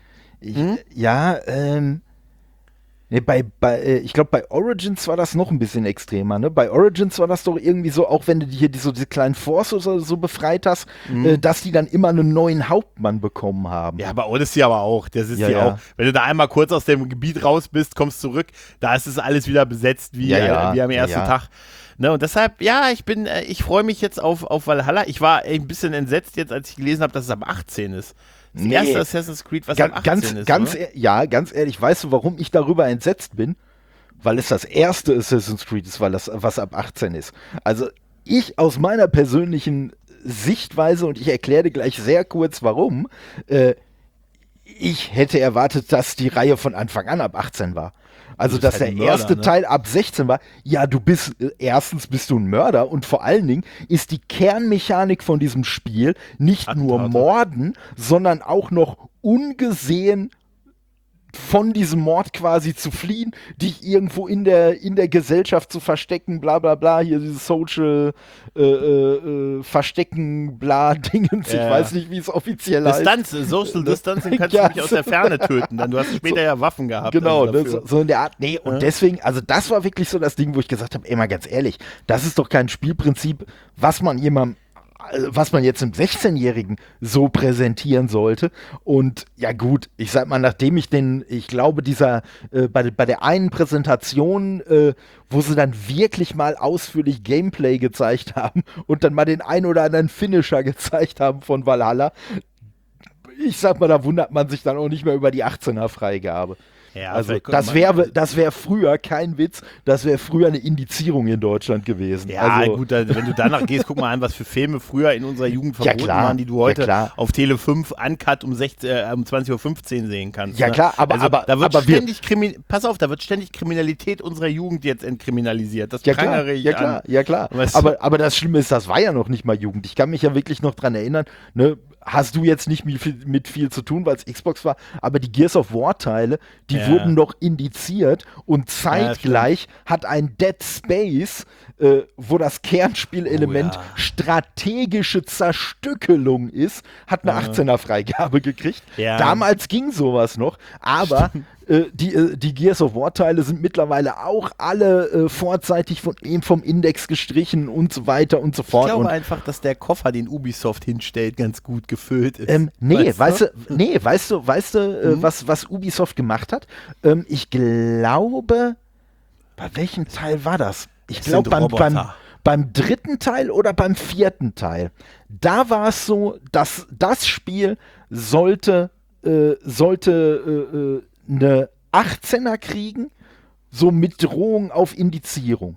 Speaker 3: Ich glaube, bei Origins war das noch ein bisschen extremer, ne? Bei Origins war das doch irgendwie so, auch wenn du hier diese kleinen Force oder so befreit hast, dass die dann immer einen neuen Hauptmann bekommen haben.
Speaker 2: Ja, bei Odyssey aber auch. Das ist auch, wenn du da einmal kurz aus dem Gebiet raus bist, kommst zurück, da ist es alles wieder besetzt, wie am ersten Tag. Ne, und deshalb, ich freue mich jetzt auf Valhalla. Ich war ein bisschen entsetzt jetzt, als ich gelesen habe, dass es ab 18 ist. Das erste Assassin's Creed, was ab 18 ist.
Speaker 3: Ganz ehrlich, weißt du, warum ich darüber entsetzt bin? Weil es das erste Assassin's Creed ist, was ab 18 ist. Also ich aus meiner persönlichen Sichtweise, und ich erkläre dir gleich sehr kurz, warum, ich hätte erwartet, dass die Reihe von Anfang an ab 18 war. Also, dass der erste Teil ab 16 war. Ja, erstens bist du ein Mörder und vor allen Dingen ist die Kernmechanik von diesem Spiel nicht nur Morden, sondern auch noch ungesehen von diesem Mord quasi zu fliehen, dich irgendwo in der Gesellschaft zu verstecken, bla bla bla, hier dieses Social Verstecken, bla Dingens, ich weiß nicht, wie es offiziell heißt.
Speaker 2: Social Distancing kannst du mich aus der Ferne töten, dann du hast später ja Waffen gehabt.
Speaker 3: Genau, so in der Art, nee, und deswegen, also das war wirklich so das Ding, wo ich gesagt habe, ey, mal ganz ehrlich, das ist doch kein Spielprinzip, was man jetzt im 16-Jährigen so präsentieren sollte. Und ja gut, ich sag mal, nachdem ich glaube, bei der einen Präsentation, wo sie dann wirklich mal ausführlich Gameplay gezeigt haben und dann mal den ein oder anderen Finisher gezeigt haben von Valhalla, ich sag mal, da wundert man sich dann auch nicht mehr über die 18er-Freigabe. Ja, also das wäre früher, kein Witz, das wäre früher eine Indizierung in Deutschland gewesen.
Speaker 2: Ja, also, gut, wenn du danach gehst, guck mal an, was für Filme früher in unserer Jugend verboten waren, die du heute auf Tele 5 uncut um 20:15 Uhr sehen kannst.
Speaker 3: Ja klar,
Speaker 2: da wird ständig Kriminalität unserer Jugend jetzt entkriminalisiert. Das prangere ich an.
Speaker 3: Ja klar. Aber das Schlimme ist, das war ja noch nicht mal Jugend. Ich kann mich ja wirklich noch dran erinnern, ne? Hast du jetzt nicht mit viel zu tun, weil es Xbox war, aber die Gears of War Teile, die wurden noch indiziert und zeitgleich hat ein Dead Space, wo das Kernspielelement strategische Zerstückelung ist, hat eine 18er-Freigabe gekriegt. Ja. Damals ging sowas noch, aber die Gears of War Teile sind mittlerweile auch alle vorzeitig vom Index gestrichen und so weiter und so fort.
Speaker 2: Ich glaube einfach, dass der Koffer, den Ubisoft hinstellt, ganz gut gefüllt ist.
Speaker 3: Weißt du, was Ubisoft gemacht hat? Ich glaube, bei welchem Teil war das? Ich glaube beim dritten Teil oder beim vierten Teil. Da war es so, dass das Spiel sollte eine 18er kriegen, so mit Drohung auf Indizierung.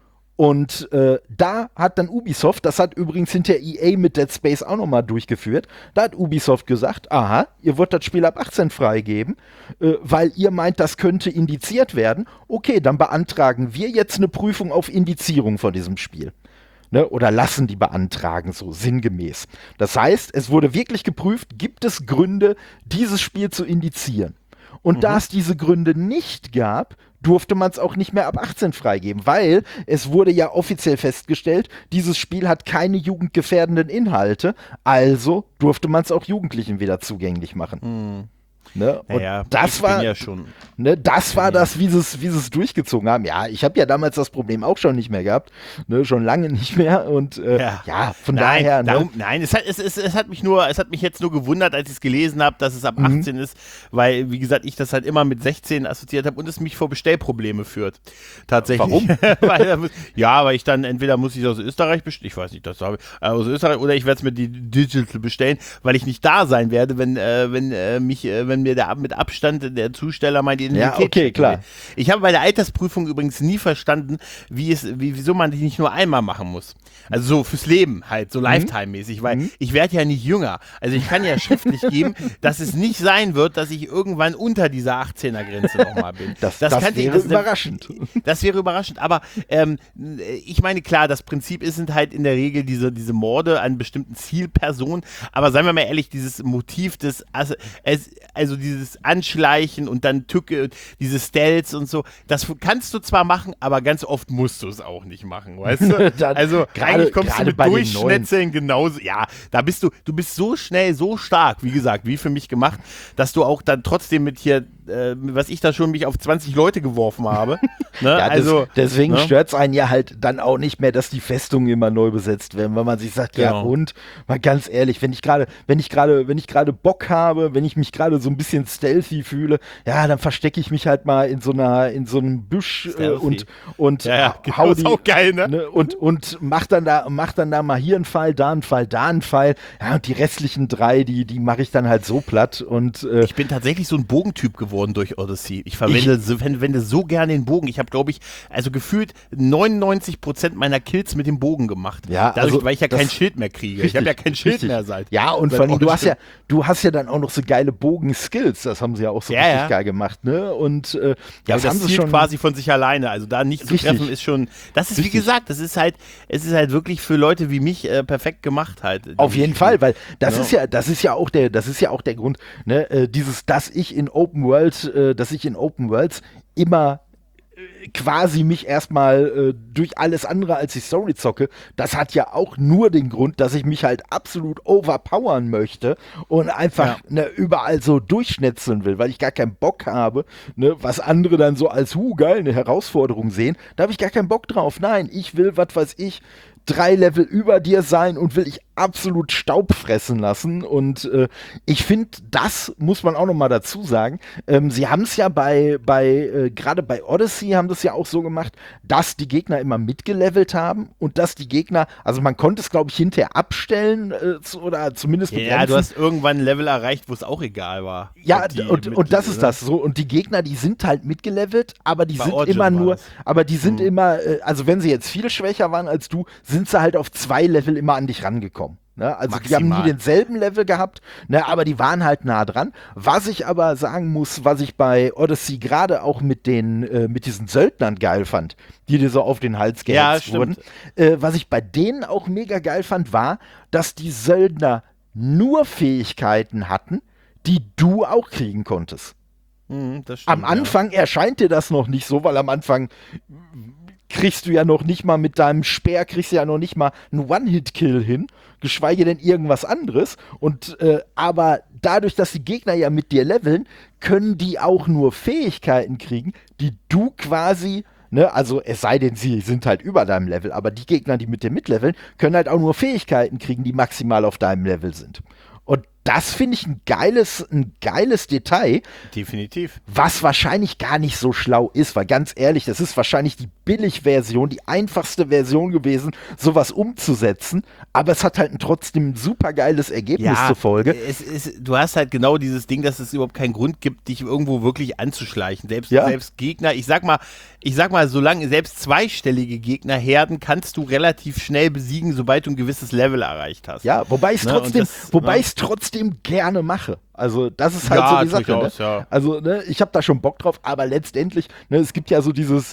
Speaker 3: Und da hat dann Ubisoft, das hat übrigens hinter EA mit Dead Space auch nochmal durchgeführt, da hat Ubisoft gesagt, aha, ihr wollt das Spiel ab 18 freigeben, weil ihr meint, das könnte indiziert werden. Okay, dann beantragen wir jetzt eine Prüfung auf Indizierung von diesem Spiel. Ne, oder lassen die beantragen, so sinngemäß. Das heißt, es wurde wirklich geprüft, gibt es Gründe, dieses Spiel zu indizieren. Und da es diese Gründe nicht gab, durfte man es auch nicht mehr ab 18 freigeben, weil es wurde ja offiziell festgestellt, dieses Spiel hat keine jugendgefährdenden Inhalte, also durfte man es auch Jugendlichen wieder zugänglich machen. Ne? Und das war das, wie sie es durchgezogen haben. Ja, ich habe ja damals das Problem auch schon nicht mehr gehabt, ne? Schon lange nicht mehr und von daher.
Speaker 2: Es hat mich jetzt nur gewundert, als ich es gelesen habe, dass es ab 18 ist, weil, wie gesagt, ich das halt immer mit 16 assoziiert habe und es mich vor Bestellprobleme führt. Tatsächlich. Warum? weil ich dann entweder muss ich aus Österreich bestellen, ich weiß nicht, das habe ich, aus Österreich, oder ich werde es mir die Digital bestellen, weil ich nicht da sein werde, wenn mir mit Abstand der Zusteller meine Identität.
Speaker 3: Ja, okay, klar.
Speaker 2: Ich habe bei der Altersprüfung übrigens nie verstanden, wieso man die nicht nur einmal machen muss. Also so fürs Leben halt, so Lifetime-mäßig, weil ich werde ja nicht jünger. Also ich kann ja schriftlich geben, dass es nicht sein wird, dass ich irgendwann unter dieser 18er-Grenze nochmal bin.
Speaker 3: Das wäre überraschend.
Speaker 2: Das wäre überraschend, aber ich meine, klar, das Prinzip sind halt in der Regel diese Morde an bestimmten Zielpersonen, aber seien wir mal ehrlich, dieses Motiv des, also dieses Anschleichen und dann Tücke, diese Stealths und so, das kannst du zwar machen, aber ganz oft musst du es auch nicht machen, weißt du? Also eigentlich kommst du mit Durchschnetzeln genauso, ja, du bist so schnell, so stark, wie gesagt, wie für mich gemacht, dass du auch dann trotzdem mit hier, was ich da schon mich auf 20 Leute geworfen habe. Ne?
Speaker 3: Ja, deswegen stört es einen ja halt dann auch nicht mehr, dass die Festungen immer neu besetzt werden, weil man sich sagt, ja und, mal ganz ehrlich, wenn ich gerade Bock habe, wenn ich mich gerade so ein bisschen stealthy fühle, ja, dann verstecke ich mich halt mal in so einem Büsch und hau die,
Speaker 2: auch geil, ne?
Speaker 3: Und mach dann da mal hier einen Pfeil, da einen Pfeil, da einen Pfeil. Ja, und die restlichen 3, die mache ich dann halt so platt. Und
Speaker 2: ich bin tatsächlich so ein Bogentyp geworden durch Odyssey. Ich verwende so gerne den Bogen. Ich habe, glaube ich, also gefühlt 99% meiner Kills mit dem Bogen gemacht.
Speaker 3: Ja,
Speaker 2: dadurch, weil ich ja kein Schild mehr kriege. Ich habe ja kein Schild mehr seit.
Speaker 3: Ja, und vor allem, du hast ja dann auch noch so geile Bogen Skills, das haben sie ja auch so richtig geil gemacht, ne? Und
Speaker 2: das haben sie schon quasi von sich alleine, also da nicht zu treffen ist schon, das ist wie gesagt, es ist halt wirklich für Leute wie mich perfekt gemacht halt.
Speaker 3: Auf jeden Fall, weil das ist ja auch der Grund, ne? Dass ich in Open Worlds immer quasi mich erstmal durch alles andere als die Story zocke, das hat ja auch nur den Grund, dass ich mich halt absolut overpowern möchte und einfach überall so durchschnetzeln will, weil ich gar keinen Bock habe, ne, was andere dann so als geil, eine Herausforderung sehen, da habe ich gar keinen Bock drauf. Nein, ich will, was weiß ich, 3 Level über dir sein und will ich absolut Staub fressen lassen. Und ich finde, das muss man auch noch mal dazu sagen. Sie haben es ja gerade bei Odyssey haben das ja auch so gemacht, dass die Gegner immer mitgelevelt haben und dass die Gegner, also man konnte es, glaube ich, hinterher abstellen oder zumindest begrenzen.
Speaker 2: Ja, du hast irgendwann ein Level erreicht, wo es auch egal war.
Speaker 3: Ja, und das ist das so. Und die Gegner, die sind halt mitgelevelt, aber die sind immer nur, also wenn sie jetzt viel schwächer waren als du, sind sie halt auf 2 Level immer an dich rangekommen. Ne? Also maximal. Die haben nie denselben Level gehabt, ne? Aber die waren halt nah dran. Was ich aber sagen muss, was ich bei Odyssey gerade auch mit diesen Söldnern geil fand, die dir so auf den Hals gehetzt wurden, was ich bei denen auch mega geil fand, war, dass die Söldner nur Fähigkeiten hatten, die du auch kriegen konntest.
Speaker 2: Das stimmt,
Speaker 3: am Anfang erscheint dir das noch nicht so, weil am Anfang kriegst du ja noch nicht mal mit deinem Speer, kriegst du ja noch nicht mal einen One-Hit-Kill hin, geschweige denn irgendwas anderes. Und aber dadurch, dass die Gegner ja mit dir leveln, können die auch nur Fähigkeiten kriegen, die du quasi, ne, also es sei denn, sie sind halt über deinem Level, aber die Gegner, die mit dir mitleveln, können halt auch nur Fähigkeiten kriegen, die maximal auf deinem Level sind. Und das finde ich ein geiles Detail.
Speaker 2: Definitiv.
Speaker 3: Was wahrscheinlich gar nicht so schlau ist, weil ganz ehrlich, das ist wahrscheinlich die Billig-Version, die einfachste Version gewesen, sowas umzusetzen. Aber es hat halt trotzdem ein super geiles Ergebnis zur Folge.
Speaker 2: Du hast halt genau dieses Ding, dass es überhaupt keinen Grund gibt, dich irgendwo wirklich anzuschleichen. Selbst Gegner, ich sag mal, solange selbst zweistellige Gegnerherden kannst du relativ schnell besiegen, sobald du ein gewisses Level erreicht hast.
Speaker 3: Ja, wobei ich es trotzdem gerne mache. Also das ist halt so die Sache.
Speaker 2: Durchaus,
Speaker 3: ne? Also ich habe da schon Bock drauf, aber letztendlich, es gibt ja so dieses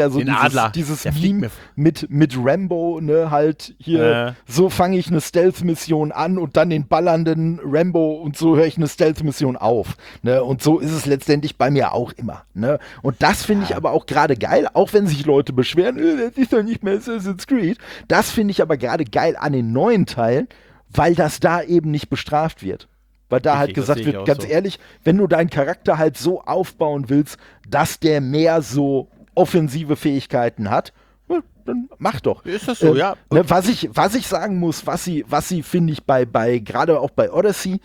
Speaker 3: Meme mit Rambo, ne, halt hier, so fange ich eine Stealth-Mission an und dann den ballernden Rambo und so höre ich eine Stealth-Mission auf. Ne? Und so ist es letztendlich bei mir auch immer. Ne? Und das finde ich aber auch gerade geil, auch wenn sich Leute beschweren, das ist doch nicht mehr Assassin's Creed. Das finde ich aber gerade geil an den neuen Teilen, weil das da eben nicht bestraft wird. Weil da halt gesagt wird, ganz ehrlich, wenn du deinen Charakter halt so aufbauen willst, dass der mehr so offensive Fähigkeiten hat, dann mach doch.
Speaker 2: Ist das so, ja.
Speaker 3: Was ich sagen muss, was sie finde ich bei gerade auch bei Odyssey,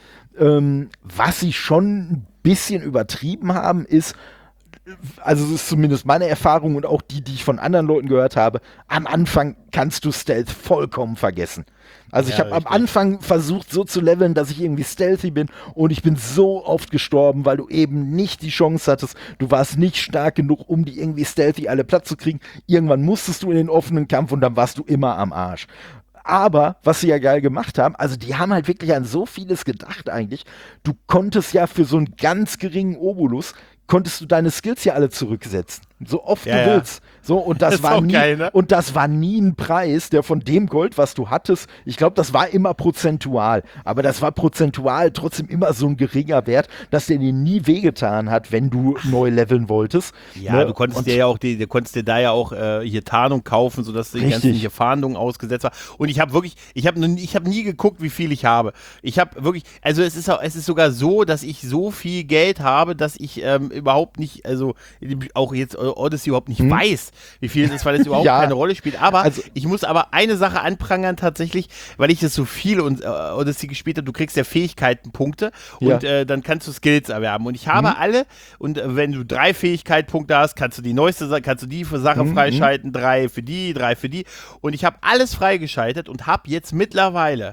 Speaker 3: was sie schon ein bisschen übertrieben haben, ist, also das ist zumindest meine Erfahrung und auch die ich von anderen Leuten gehört habe, am Anfang kannst du Stealth vollkommen vergessen. Also ich habe am Anfang versucht so zu leveln, dass ich irgendwie stealthy bin und ich bin so oft gestorben, weil du eben nicht die Chance hattest, du warst nicht stark genug, um die irgendwie stealthy alle platt zu kriegen. Irgendwann musstest du in den offenen Kampf und dann warst du immer am Arsch. Aber, was sie ja geil gemacht haben, also die haben halt wirklich an so vieles gedacht eigentlich. Du konntest ja für so einen ganz geringen Obolus, konntest du deine Skills ja alle zurücksetzen. So oft du willst. So, und das war nie, geil, ne? Und das war nie ein Preis, der von dem Gold, was du hattest, ich glaube, das war immer prozentual. Aber das war prozentual trotzdem immer so ein geringer Wert, dass der dir nie wehgetan hat, wenn du neu leveln wolltest.
Speaker 2: Ja, ne? Du konntest dir da ja auch hier Tarnung kaufen, sodass die ganzen hier Fahndungen ausgesetzt war. Und ich habe nie geguckt, wie viel ich habe. Ich habe wirklich, also es ist sogar so, dass ich so viel Geld habe, dass ich überhaupt nicht, also auch jetzt Odyssey überhaupt nicht weiß, wie viel es ist, weil es überhaupt keine Rolle spielt. Aber ich muss aber eine Sache anprangern tatsächlich, weil ich das so viel und Odyssey gespielt habe, du kriegst ja Fähigkeitenpunkte und dann kannst du Skills erwerben. Und ich habe alle, und wenn du 3 Fähigkeitenpunkte hast, kannst du die Sache freischalten, 3 für die. Und ich habe alles freigeschaltet und habe jetzt mittlerweile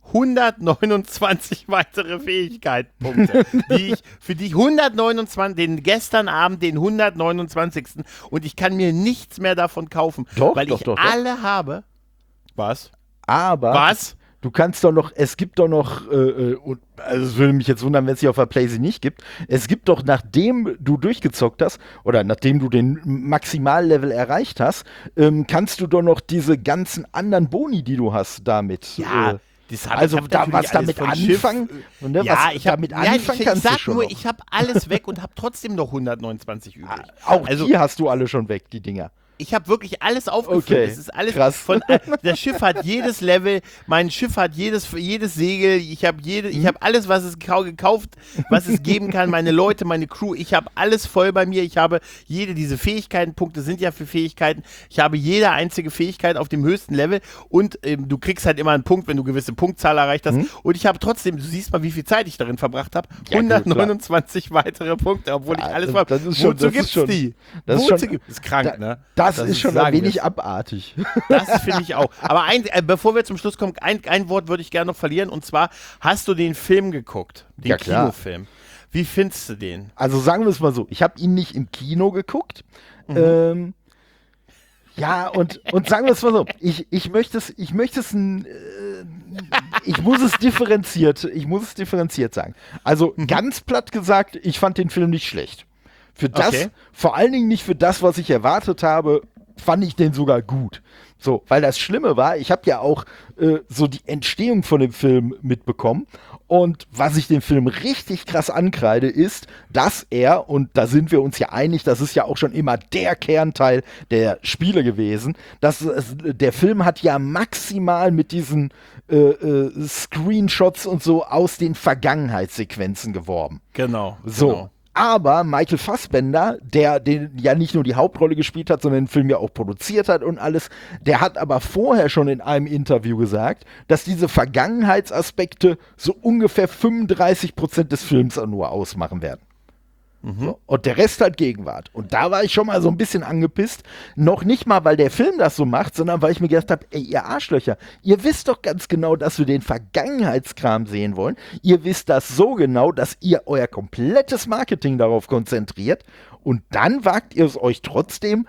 Speaker 2: 129 weitere Fähigkeitenpunkte, für die ich 129, gestern Abend den 129. und ich kann mir nichts mehr davon kaufen, weil ich alle habe. Was?
Speaker 3: Aber
Speaker 2: was?
Speaker 3: Du kannst doch noch, es gibt doch noch, also es würde mich jetzt wundern, wenn es hier auf der PlayStation nicht gibt, es gibt doch, nachdem du durchgezockt hast, oder nachdem du den Maximallevel erreicht hast, kannst du doch noch diese ganzen anderen Boni, die du hast, damit.
Speaker 2: Ja.
Speaker 3: Also was damit anfangen, ne,
Speaker 2: ja,
Speaker 3: was damit anfangen kannst du schon.
Speaker 2: Ich sag nur, ich habe alles weg und habe trotzdem noch 129 übrig.
Speaker 3: Auch also, die hast du alle schon weg, die Dinger.
Speaker 2: Ich habe wirklich alles aufgefüllt.
Speaker 3: Okay,
Speaker 2: es ist alles
Speaker 3: krass.
Speaker 2: Das Schiff hat jedes Level, mein Schiff hat jedes Segel, ich habe hab alles, was es gekauft, was es geben kann, meine Leute, meine Crew, ich habe alles voll bei mir, ich habe diese Fähigkeitenpunkte sind ja für Fähigkeiten, ich habe jede einzige Fähigkeit auf dem höchsten Level und du kriegst halt immer einen Punkt, wenn du gewisse Punktzahl erreicht hast und ich habe trotzdem, du siehst mal, wie viel Zeit ich darin verbracht habe, 129 weitere Punkte, obwohl ich alles war. Wozu gibt's die?
Speaker 3: Das
Speaker 2: ist krank, ne?
Speaker 3: Das ist schon ein wenig abartig.
Speaker 2: Das finde ich auch. Aber bevor wir zum Schluss kommen, ein Wort würde ich gerne noch verlieren. Und zwar, hast du den Film geguckt? Den Kinofilm. Wie findest du den?
Speaker 3: Also sagen wir es mal so, ich habe ihn nicht im Kino geguckt. Ja, und sagen wir es mal so, ich muss es differenziert sagen. Also ganz platt gesagt, ich fand den Film nicht schlecht. Für das, vor allen Dingen nicht für das, was ich erwartet habe, fand ich den sogar gut. So, weil das Schlimme war, ich habe ja auch so die Entstehung von dem Film mitbekommen. Und was ich dem Film richtig krass ankreide, ist, dass er, und da sind wir uns ja einig, das ist ja auch schon immer der Kernteil der Spiele gewesen, der Film hat ja maximal mit diesen Screenshots und so aus den Vergangenheitssequenzen geworben.
Speaker 2: Genau.
Speaker 3: So.
Speaker 2: Genau.
Speaker 3: Aber Michael Fassbender, der den ja nicht nur die Hauptrolle gespielt hat, sondern den Film ja auch produziert hat und alles, der hat aber vorher schon in einem Interview gesagt, dass diese Vergangenheitsaspekte so ungefähr 35% des Films nur ausmachen werden. So, und der Rest halt Gegenwart. Und da war ich schon mal so ein bisschen angepisst. Noch nicht mal, weil der Film das so macht, sondern weil ich mir gedacht habe, ey, ihr Arschlöcher, ihr wisst doch ganz genau, dass wir den Vergangenheitskram sehen wollen. Ihr wisst das so genau, dass ihr euer komplettes Marketing darauf konzentriert. Und dann wagt ihr es euch trotzdem,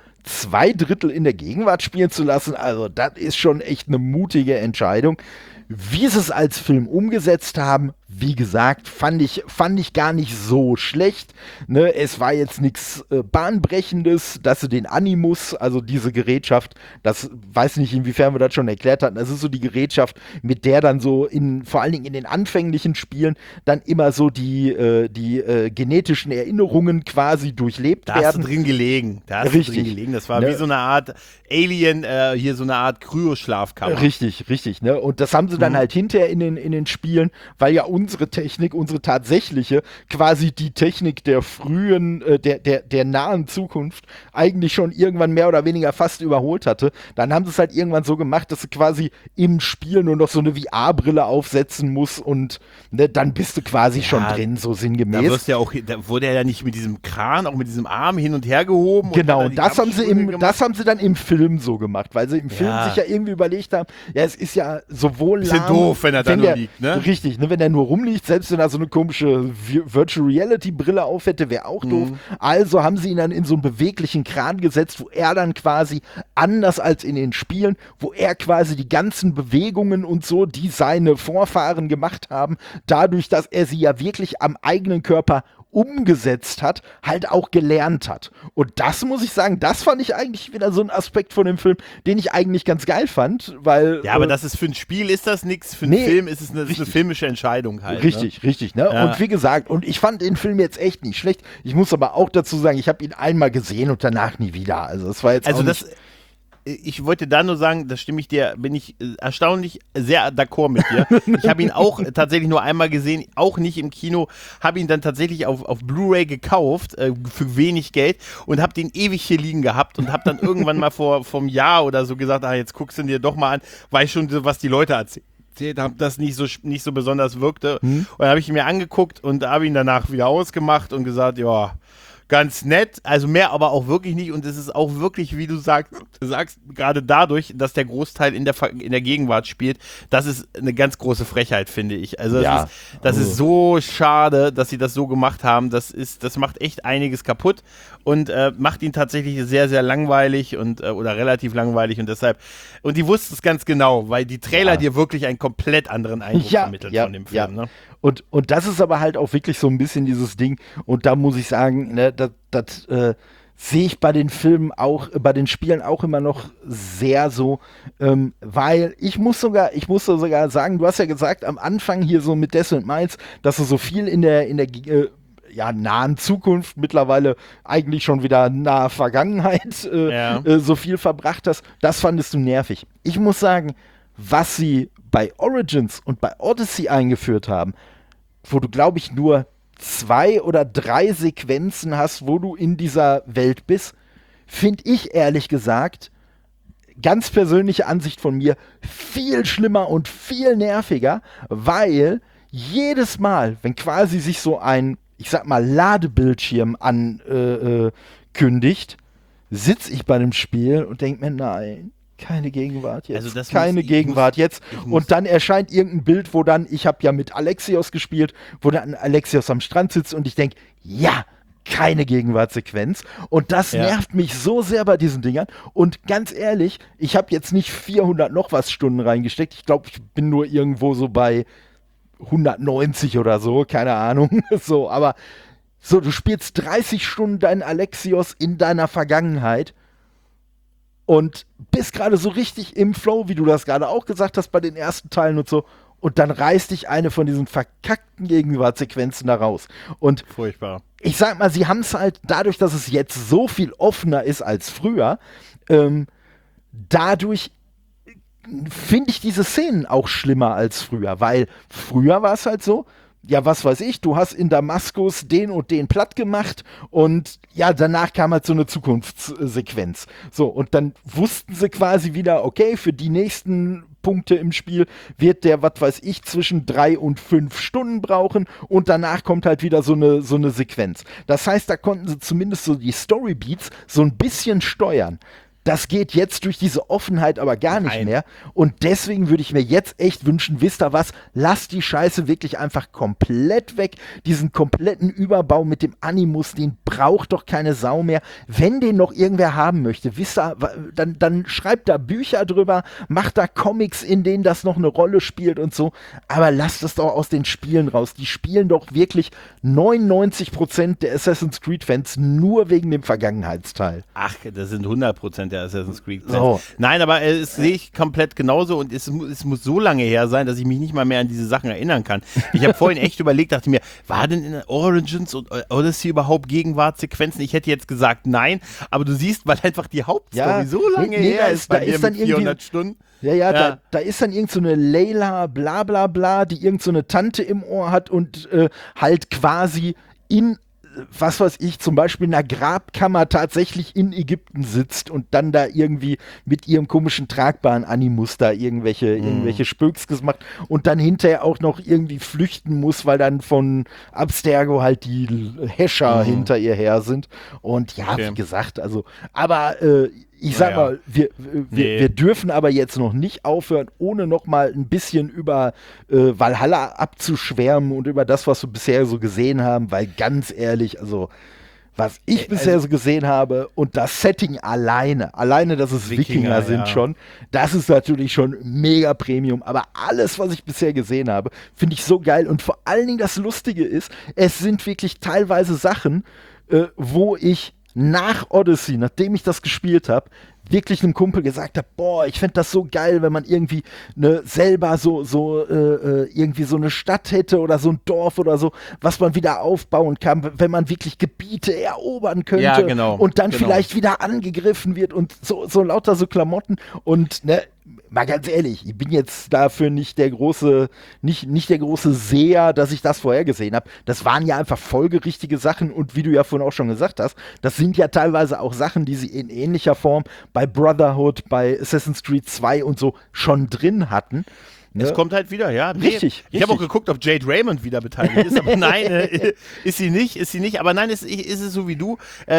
Speaker 3: 2/3 in der Gegenwart spielen zu lassen. Also das ist schon echt eine mutige Entscheidung. Wie sie es als Film umgesetzt haben, wie gesagt, fand ich gar nicht so schlecht. Ne? Es war jetzt nichts Bahnbrechendes, dass sie den Animus, also diese Gerätschaft, das weiß nicht, inwiefern wir das schon erklärt hatten, das ist so die Gerätschaft, mit der dann so vor allen Dingen in den anfänglichen Spielen dann immer so die genetischen Erinnerungen quasi durchlebt werden.
Speaker 2: Da hast du drin gelegen. Das war wie so eine Art Alien, hier so eine Art Kryoschlafkammer.
Speaker 3: Richtig. Ne? Und das haben sie dann halt hinterher in den Spielen, weil ja unsere Technik, unsere tatsächliche, quasi die Technik der frühen, der nahen Zukunft eigentlich schon irgendwann mehr oder weniger fast überholt hatte. Dann haben sie es halt irgendwann so gemacht, dass du quasi im Spiel nur noch so eine VR-Brille aufsetzen musst und ne, dann bist du quasi schon drin, so sinngemäß.
Speaker 2: Da wurde er ja nicht mit diesem Kran, auch mit diesem Arm hin und her gehoben.
Speaker 3: Genau, und das haben sie dann im Film so gemacht, weil sie im Film sich ja irgendwie überlegt haben, ja, es ist ja sowohl
Speaker 2: bisschen doof, wenn er da nur liegt, ne?
Speaker 3: Richtig, ne, wenn er nur rumliegt, selbst wenn er so eine komische Virtual Reality Brille auf hätte, wäre auch doof. Also haben sie ihn dann in so einen beweglichen Kran gesetzt, wo er dann quasi, anders als in den Spielen, wo er quasi die ganzen Bewegungen und so, die seine Vorfahren gemacht haben, dadurch, dass er sie ja wirklich am eigenen Körper umgesetzt hat, halt auch gelernt hat. Und das muss ich sagen, das fand ich eigentlich wieder so ein Aspekt von dem Film, den ich eigentlich ganz geil fand, weil...
Speaker 2: Ja, aber das ist für ein Spiel ist das nichts, für einen Film ist es eine filmische Entscheidung halt.
Speaker 3: Richtig, ne? Ja. Und wie gesagt, und ich fand den Film jetzt echt nicht schlecht. Ich muss aber auch dazu sagen, ich habe ihn einmal gesehen und danach nie wieder. Also das war jetzt auch nicht...
Speaker 2: Ich wollte da nur sagen, bin ich erstaunlich sehr d'accord mit dir. Ich habe ihn auch tatsächlich nur einmal gesehen, auch nicht im Kino, habe ihn dann tatsächlich auf Blu-ray gekauft, für wenig Geld und habe den ewig hier liegen gehabt und habe dann irgendwann mal vom Jahr oder so gesagt, jetzt guckst du ihn dir doch mal an, weil schon so, was die Leute erzählt haben, das nicht so besonders wirkte. Und dann habe ich ihn mir angeguckt und habe ihn danach wieder ausgemacht und gesagt, ja, ganz nett, also mehr aber auch wirklich nicht und es ist auch wirklich, wie du sagst gerade dadurch, dass der Großteil in der Gegenwart spielt, das ist eine ganz große Frechheit, finde ich. Also das ist so schade, dass sie das so gemacht haben, das macht echt einiges kaputt und macht ihn tatsächlich sehr, sehr langweilig oder relativ langweilig und deshalb, und die wussten es ganz genau, weil die Trailer dir wirklich einen komplett anderen Eindruck vermitteln von dem Film, ne?
Speaker 3: Und das ist aber halt auch wirklich so ein bisschen dieses Ding. Und da muss ich sagen, ne, das sehe ich bei den Filmen auch, bei den Spielen auch immer noch sehr so, weil ich muss sogar sagen, du hast ja gesagt, am Anfang hier so mit Death and Miles, dass du so viel in der nahen Zukunft, mittlerweile eigentlich schon wieder nahe Vergangenheit, so viel verbracht hast. Das fandest du nervig. Ich muss sagen, was sie bei Origins und bei Odyssey eingeführt haben, wo du, glaube ich, nur 2 oder 3 Sequenzen hast, wo du in dieser Welt bist, finde ich ehrlich gesagt, ganz persönliche Ansicht von mir, viel schlimmer und viel nerviger, weil jedes Mal, wenn quasi sich so ein, ich sag mal, Ladebildschirm ankündigt, sitze ich bei dem Spiel und denke mir, nein, keine Gegenwart jetzt. Also keine Gegenwart jetzt. Und dann erscheint irgendein Bild, wo dann, ich habe ja mit Alexios gespielt, wo dann Alexios am Strand sitzt und ich denke, ja, keine Gegenwartssequenz. Und das nervt mich so sehr bei diesen Dingern. Und ganz ehrlich, ich habe jetzt nicht 400 noch was Stunden reingesteckt. Ich glaube, ich bin nur irgendwo so bei 190 oder so, keine Ahnung. So, aber so, du spielst 30 Stunden deinen Alexios in deiner Vergangenheit und bist gerade so richtig im Flow, wie du das gerade auch gesagt hast bei den ersten Teilen und so. Und dann reißt dich eine von diesen verkackten Gegenwartssequenzen da raus. Und
Speaker 2: furchtbar.
Speaker 3: Ich sag mal, sie haben es halt dadurch, dass es jetzt so viel offener ist als früher, dadurch finde ich diese Szenen auch schlimmer als früher. Weil früher war es halt so, ja, was weiß ich, du hast in Damaskus den und den platt gemacht und ja, danach kam halt so eine Zukunftssequenz. So, und dann wussten sie quasi wieder, okay, für die nächsten Punkte im Spiel wird der, was weiß ich, zwischen 3 und 5 Stunden brauchen und danach kommt halt wieder so eine Sequenz. Das heißt, da konnten sie zumindest so die Storybeats so ein bisschen steuern. Das geht jetzt durch diese Offenheit aber gar nicht mehr. Und deswegen würde ich mir jetzt echt wünschen, wisst ihr was, lasst die Scheiße wirklich einfach komplett weg. Diesen kompletten Überbau mit dem Animus, den braucht doch keine Sau mehr. Wenn den noch irgendwer haben möchte, wisst ihr, dann schreibt da Bücher drüber, macht da Comics, in denen das noch eine Rolle spielt und so. Aber lasst es doch aus den Spielen raus. Die spielen doch wirklich 99% der Assassin's Creed-Fans nur wegen dem Vergangenheitsteil.
Speaker 2: Ach, das sind 100% der Assassin's Creed Fans. Oh. Nein, aber es sehe ich komplett genauso und es muss so lange her sein, dass ich mich nicht mal mehr an diese Sachen erinnern kann. Ich habe vorhin echt überlegt, dachte mir, war denn in Origins und Odyssey überhaupt Gegenwartssequenzen? Ich hätte jetzt gesagt nein, aber du siehst, weil einfach die Hauptstory so lange her ist, bei dir mit 400 Stunden.
Speaker 3: Ja. Da ist dann irgend so eine Layla, bla bla bla, die irgend so eine Tante im Ohr hat und halt quasi in was weiß ich, zum Beispiel in einer Grabkammer tatsächlich in Ägypten sitzt und dann da irgendwie mit ihrem komischen tragbaren Animus da irgendwelche Spökskes macht und dann hinterher auch noch irgendwie flüchten muss, weil dann von Abstergo halt die Häscher hinter ihr her sind. Und ja, wie gesagt, also, aber ich sag mal, wir dürfen aber jetzt noch nicht aufhören, ohne noch mal ein bisschen über Valhalla abzuschwärmen und über das, was wir bisher so gesehen haben, weil ganz ehrlich, also was ich bisher so gesehen habe und das Setting alleine, dass es Wikinger sind schon, das ist natürlich schon mega Premium, aber alles, was ich bisher gesehen habe, finde ich so geil und vor allen Dingen das Lustige ist, es sind wirklich teilweise Sachen, wo ich nach Odyssey, nachdem ich das gespielt habe, wirklich einem Kumpel gesagt habe, boah, ich fände das so geil, wenn man irgendwie selber irgendwie so eine Stadt hätte oder so ein Dorf oder so, was man wieder aufbauen kann, wenn man wirklich Gebiete erobern könnte und dann vielleicht wieder angegriffen wird und so lauter so Klamotten und mal ganz ehrlich, ich bin jetzt dafür nicht der große Seher, dass ich das vorhergesehen habe. Das waren ja einfach folgerichtige Sachen und wie du ja vorhin auch schon gesagt hast, das sind ja teilweise auch Sachen, die sie in ähnlicher Form bei Brotherhood, bei Assassin's Creed 2 und so schon drin hatten.
Speaker 2: Ne? Es kommt halt wieder, ja. Nee.
Speaker 3: Richtig.
Speaker 2: Ich habe auch geguckt, ob Jade Raymond wieder beteiligt ist, aber nein, ist sie nicht. Aber nein, ist es so wie du.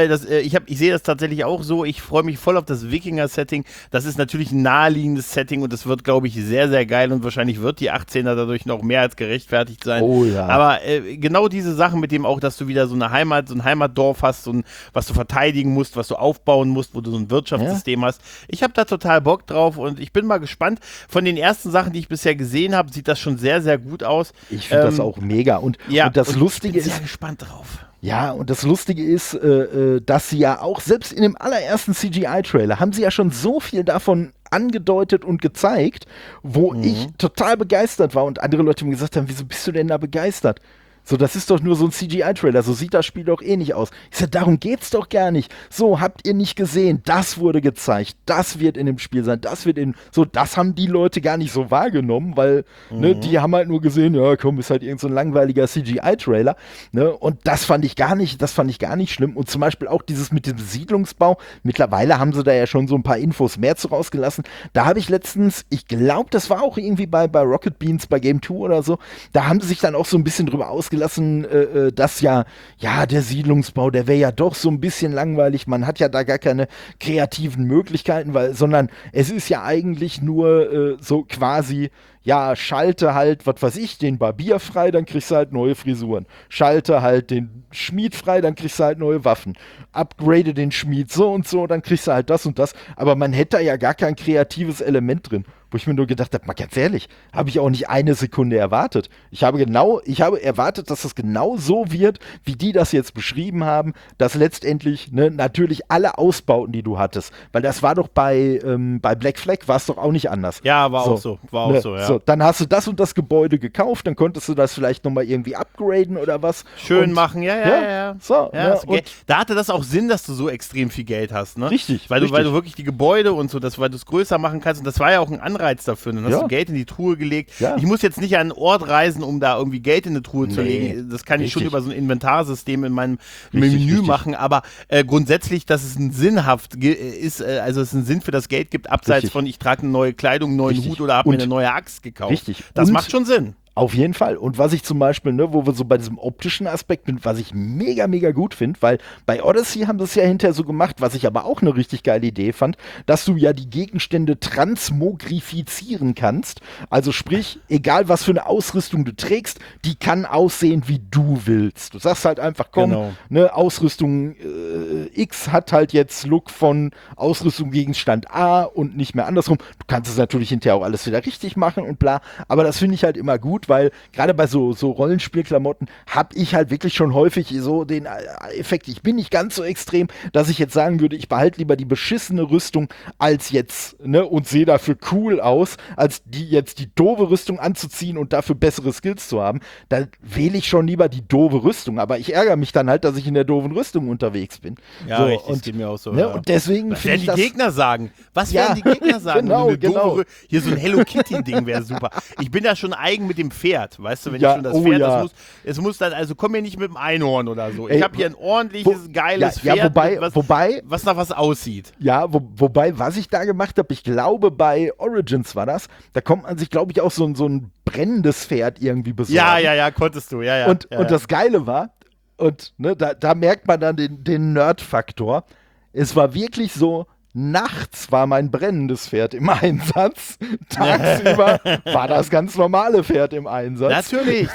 Speaker 2: Ich sehe das tatsächlich auch so. Ich freue mich voll auf das Wikinger-Setting. Das ist natürlich ein naheliegendes Setting und das wird, glaube ich, sehr, sehr geil und wahrscheinlich wird die 18er dadurch noch mehr als gerechtfertigt sein.
Speaker 3: Oh ja.
Speaker 2: Aber genau diese Sachen mit dem auch, dass du wieder so ein Heimatdorf hast, was du verteidigen musst, was du aufbauen musst, wo du so ein Wirtschaftssystem hast. Ich habe da total Bock drauf und ich bin mal gespannt. Von den ersten Sachen, die ich bisher gesehen habe, sieht das schon sehr, sehr gut aus.
Speaker 3: Ich finde das auch mega. Und das Lustige ist.
Speaker 2: Ich bin sehr gespannt drauf.
Speaker 3: Ja, und das Lustige ist, dass sie ja auch, selbst in dem allerersten CGI-Trailer, haben sie ja schon so viel davon angedeutet und gezeigt, wo ich total begeistert war und andere Leute mir gesagt haben, wieso bist du denn da begeistert? So, das ist doch nur so ein CGI-Trailer, so sieht das Spiel doch eh nicht aus. Ich sag, darum geht's doch gar nicht. So, habt ihr nicht gesehen, das wurde gezeigt, das wird in dem Spiel sein, das haben die Leute gar nicht so wahrgenommen, weil, die haben halt nur gesehen, ja komm, ist halt irgend so ein langweiliger CGI-Trailer, ne, und das fand ich gar nicht schlimm und zum Beispiel auch dieses mit dem Siedlungsbau, mittlerweile haben sie da ja schon so ein paar Infos mehr zu rausgelassen, da habe ich letztens, ich glaube, das war auch irgendwie bei Rocket Beans, bei Game 2 oder so, da haben sie sich dann auch so ein bisschen drüber ausgelassen, dass ja, der Siedlungsbau, der wäre ja doch so ein bisschen langweilig, man hat ja da gar keine kreativen Möglichkeiten, sondern es ist ja eigentlich nur so quasi, ja, schalte halt, was weiß ich, den Barbier frei, dann kriegst du halt neue Frisuren. Schalte halt den Schmied frei, dann kriegst du halt neue Waffen. Upgrade den Schmied so und so, dann kriegst du halt das und das. Aber man hätte da ja gar kein kreatives Element drin. Wo ich mir nur gedacht habe, mal ganz ehrlich, habe ich auch nicht eine Sekunde erwartet. Ich habe erwartet, dass das genau so wird, wie die das jetzt beschrieben haben, dass letztendlich natürlich alle Ausbauten, die du hattest, weil das war doch bei Black Flag, war es doch auch nicht anders.
Speaker 2: Ja, war auch so, ja.
Speaker 3: So, dann hast du das und das Gebäude gekauft, dann konntest du das vielleicht nochmal irgendwie upgraden oder was.
Speaker 2: Schön machen, ja.
Speaker 3: So,
Speaker 2: und da hatte das auch Sinn, dass du so extrem viel Geld hast, ne?
Speaker 3: Richtig.
Speaker 2: Weil du wirklich die Gebäude und so, weil du es größer machen kannst und das war ja auch ein Anreiz dafür. Dann hast du Geld in die Truhe gelegt. Ja. Ich muss jetzt nicht an einen Ort reisen, um da irgendwie Geld in eine Truhe zu legen. Das kann ich schon über so ein Inventarsystem in meinem Menü machen, aber grundsätzlich, dass es ein sinnhaft ist, also es einen Sinn für das Geld gibt, abseits von ich trage eine neue Kleidung, einen neuen Hut oder habe mir eine neue Axt gekauft.
Speaker 3: Richtig.
Speaker 2: Das macht schon Sinn.
Speaker 3: Auf jeden Fall. Und was ich zum Beispiel, wo wir so bei diesem optischen Aspekt sind, was ich mega, mega gut finde, weil bei Odyssey haben sie es ja hinterher so gemacht, was ich aber auch eine richtig geile Idee fand, dass du ja die Gegenstände transmogrifizieren kannst. Also sprich, egal was für eine Ausrüstung du trägst, die kann aussehen, wie du willst. Du sagst halt einfach, komm, Ausrüstung X hat halt jetzt Look von Ausrüstung Gegenstand A und nicht mehr andersrum. Du kannst es natürlich hinterher auch alles wieder richtig machen und bla, aber das finde ich halt immer gut, weil gerade bei so Rollenspielklamotten habe ich halt wirklich schon häufig so den Effekt, ich bin nicht ganz so extrem, dass ich jetzt sagen würde, ich behalte lieber die beschissene Rüstung als jetzt, und sehe dafür cool aus, als die doofe Rüstung anzuziehen und dafür bessere Skills zu haben. Da wähle ich schon lieber die doofe Rüstung, aber ich ärgere mich dann halt, dass ich in der doofen Rüstung unterwegs bin.
Speaker 2: Ja, so, richtig, geht mir auch so.
Speaker 3: Und deswegen finde ich das...
Speaker 2: Was werden die Gegner sagen?
Speaker 3: Genau.
Speaker 2: Hier so ein Hello Kitty-Ding wäre super. Ich bin da schon eigen mit dem Pferd, weißt du, wenn ich schon das Pferd, es muss dann, also komm mir nicht mit dem Einhorn oder so. Ich habe hier ein ordentliches, geiles Pferd, was nach was aussieht.
Speaker 3: Ja, wobei, was ich da gemacht habe, ich glaube bei Origins war das, da kommt man sich, glaube ich, auch so ein brennendes Pferd irgendwie besorgen.
Speaker 2: Ja, konntest du, ja.
Speaker 3: Und das Geile war, da merkt man dann den Nerd-Faktor, es war wirklich so, nachts war mein brennendes Pferd im Einsatz. Tagsüber war das ganz normale Pferd im Einsatz.
Speaker 2: Natürlich,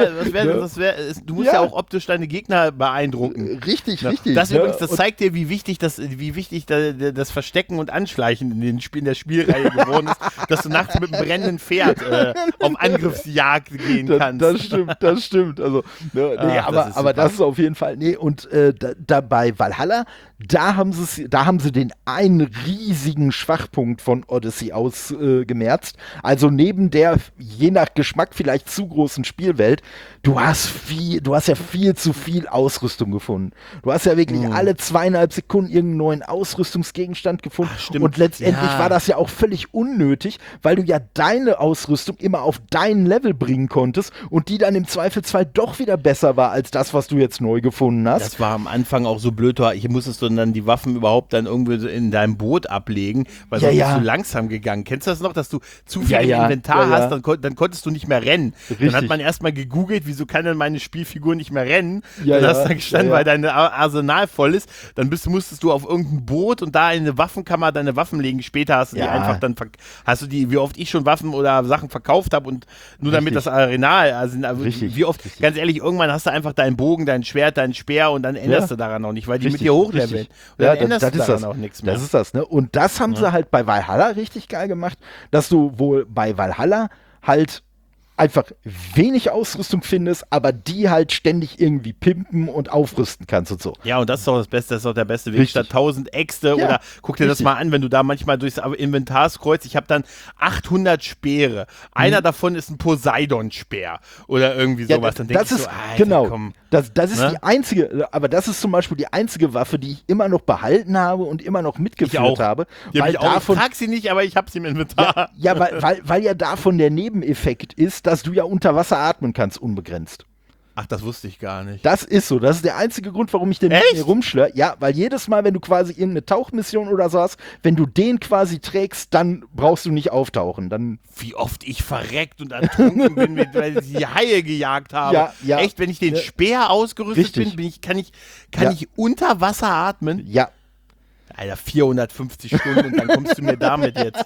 Speaker 2: du musst ja auch optisch deine Gegner beeindrucken.
Speaker 3: Richtig.
Speaker 2: Das übrigens, das zeigt dir, wie wichtig das Verstecken und Anschleichen in der Spielreihe geworden ist, dass du nachts mit einem brennenden Pferd auf Angriffsjagd gehen kannst.
Speaker 3: Das stimmt. Also, aber das ist auf jeden Fall, und da bei Valhalla, da haben sie den einen riesigen Schwachpunkt von Odyssey ausgemerzt. Also neben der, je nach Geschmack vielleicht zu großen Spielwelt, du hast ja viel zu viel Ausrüstung gefunden. Du hast ja wirklich alle 2,5 Sekunden irgendeinen neuen Ausrüstungsgegenstand gefunden.
Speaker 2: Ach,
Speaker 3: und letztendlich war das ja auch völlig unnötig, weil du ja deine Ausrüstung immer auf dein Level bringen konntest und die dann im Zweifelsfall doch wieder besser war als das, was du jetzt neu gefunden hast.
Speaker 2: Das war am Anfang auch so blöd, hier musstest du dann die Waffen überhaupt dann irgendwie in deinem deinem Boot ablegen, weil sonst bist du langsam gegangen. Kennst du das noch, dass du zu viel im Inventar hast, dann konntest du nicht mehr rennen.
Speaker 3: Richtig.
Speaker 2: Dann hat man erstmal gegoogelt, wieso kann denn meine Spielfigur nicht mehr rennen? Dann hast du dann gestanden, weil dein Arsenal voll ist. Dann musstest du auf irgendein Boot und da in eine Waffenkammer deine Waffen legen. Später hast du die einfach dann, wie oft ich schon Waffen oder Sachen verkauft habe und nur damit das Arenal, wie oft, ganz ehrlich, irgendwann hast du einfach deinen Bogen, dein Schwert, deinen Speer und dann änderst du daran auch nicht, weil die mit dir hochleveln. Und dann änderst du daran auch nichts mehr.
Speaker 3: Das ist das, ne? Und das haben sie halt bei Valhalla richtig geil gemacht, dass du wohl bei Valhalla halt einfach wenig Ausrüstung findest, aber die halt ständig irgendwie pimpen und aufrüsten kannst und so.
Speaker 2: Ja, und das ist doch das Beste, das ist doch der beste Weg. Statt 1000 Äxte oder guck dir das mal an, wenn du da manchmal durchs Inventar scrollst, ich habe dann 800 Speere. Einer davon ist ein Poseidon-Speer oder irgendwie sowas. Dann
Speaker 3: das ist, Alter, komm. Das ist die einzige, aber das ist zum Beispiel die einzige Waffe, die ich immer noch behalten habe und immer noch mitgeführt habe.
Speaker 2: Ich trage sie nicht, aber ich habe sie im Inventar.
Speaker 3: Ja, weil ja davon der Nebeneffekt ist, dass du ja unter Wasser atmen kannst, unbegrenzt.
Speaker 2: Ach, das wusste ich gar nicht.
Speaker 3: Das ist so. Das ist der einzige Grund, warum ich den mit mir rumschlöre. Ja, weil jedes Mal, wenn du quasi irgendeine Tauchmission oder so hast, wenn du den quasi trägst, dann brauchst du nicht auftauchen. Dann
Speaker 2: wie oft ich verreckt und ertrunken bin, weil ich die Haie gejagt habe. Ja. Echt, wenn ich den Speer ausgerüstet bin, kann ich unter Wasser atmen?
Speaker 3: Ja.
Speaker 2: Alter, 450 Stunden und dann kommst du mir damit jetzt.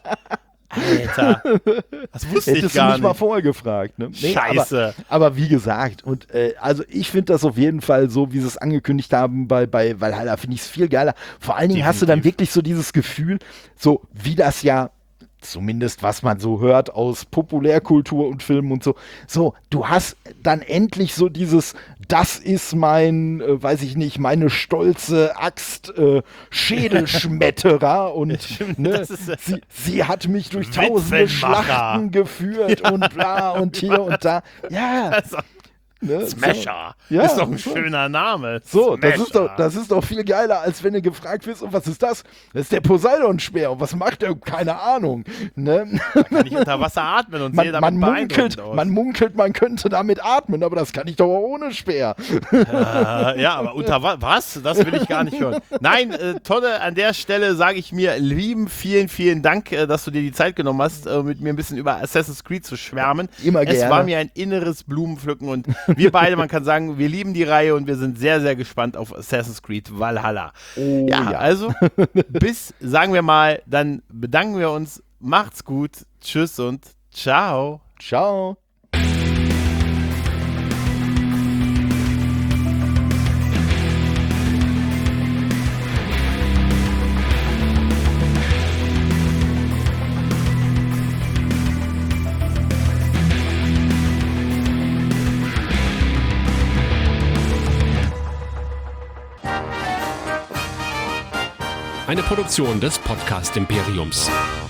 Speaker 2: Alter, das wusste ich gar nicht. Hättest du mich
Speaker 3: mal vorher gefragt. Ne? Nee,
Speaker 2: Scheiße.
Speaker 3: Aber wie gesagt, und also ich finde das auf jeden Fall so, wie sie es angekündigt haben bei Valhalla, finde ich es viel geiler. Vor allen Dingen hast du dann wirklich so dieses Gefühl, so wie das ja, zumindest was man so hört aus Populärkultur und Filmen und so, du hast dann endlich so dieses, das ist mein, weiß ich nicht, meine stolze Axt, Schädelschmetterer und ne, sie hat mich durch tausende Schlachten geführt und bla und hier und da. Ja.
Speaker 2: Ne? Smasher. Ist doch ein schöner Name.
Speaker 3: So, das ist doch viel geiler, als wenn du gefragt wirst, und was ist das? Das ist der Poseidon-Speer. Und was macht der? Keine Ahnung. Ne?
Speaker 2: Da kann ich unter Wasser atmen und sehe damit beeindruckend aus.
Speaker 3: Man munkelt, man könnte damit atmen, aber das kann ich doch auch ohne Speer.
Speaker 2: Ja, aber unter was? Das will ich gar nicht hören. Nein, Tolle, an der Stelle sage ich mir vielen, vielen Dank, dass du dir die Zeit genommen hast, mit mir ein bisschen über Assassin's Creed zu schwärmen.
Speaker 3: Immer gerne.
Speaker 2: Es war mir ein inneres Blumenpflücken und wir beide, man kann sagen, wir lieben die Reihe und wir sind sehr, sehr gespannt auf Assassin's Creed Valhalla.
Speaker 3: Oh, ja,
Speaker 2: also sagen wir mal, dann bedanken wir uns. Macht's gut. Tschüss und ciao.
Speaker 3: Ciao.
Speaker 4: Eine Produktion des Podcast Imperiums.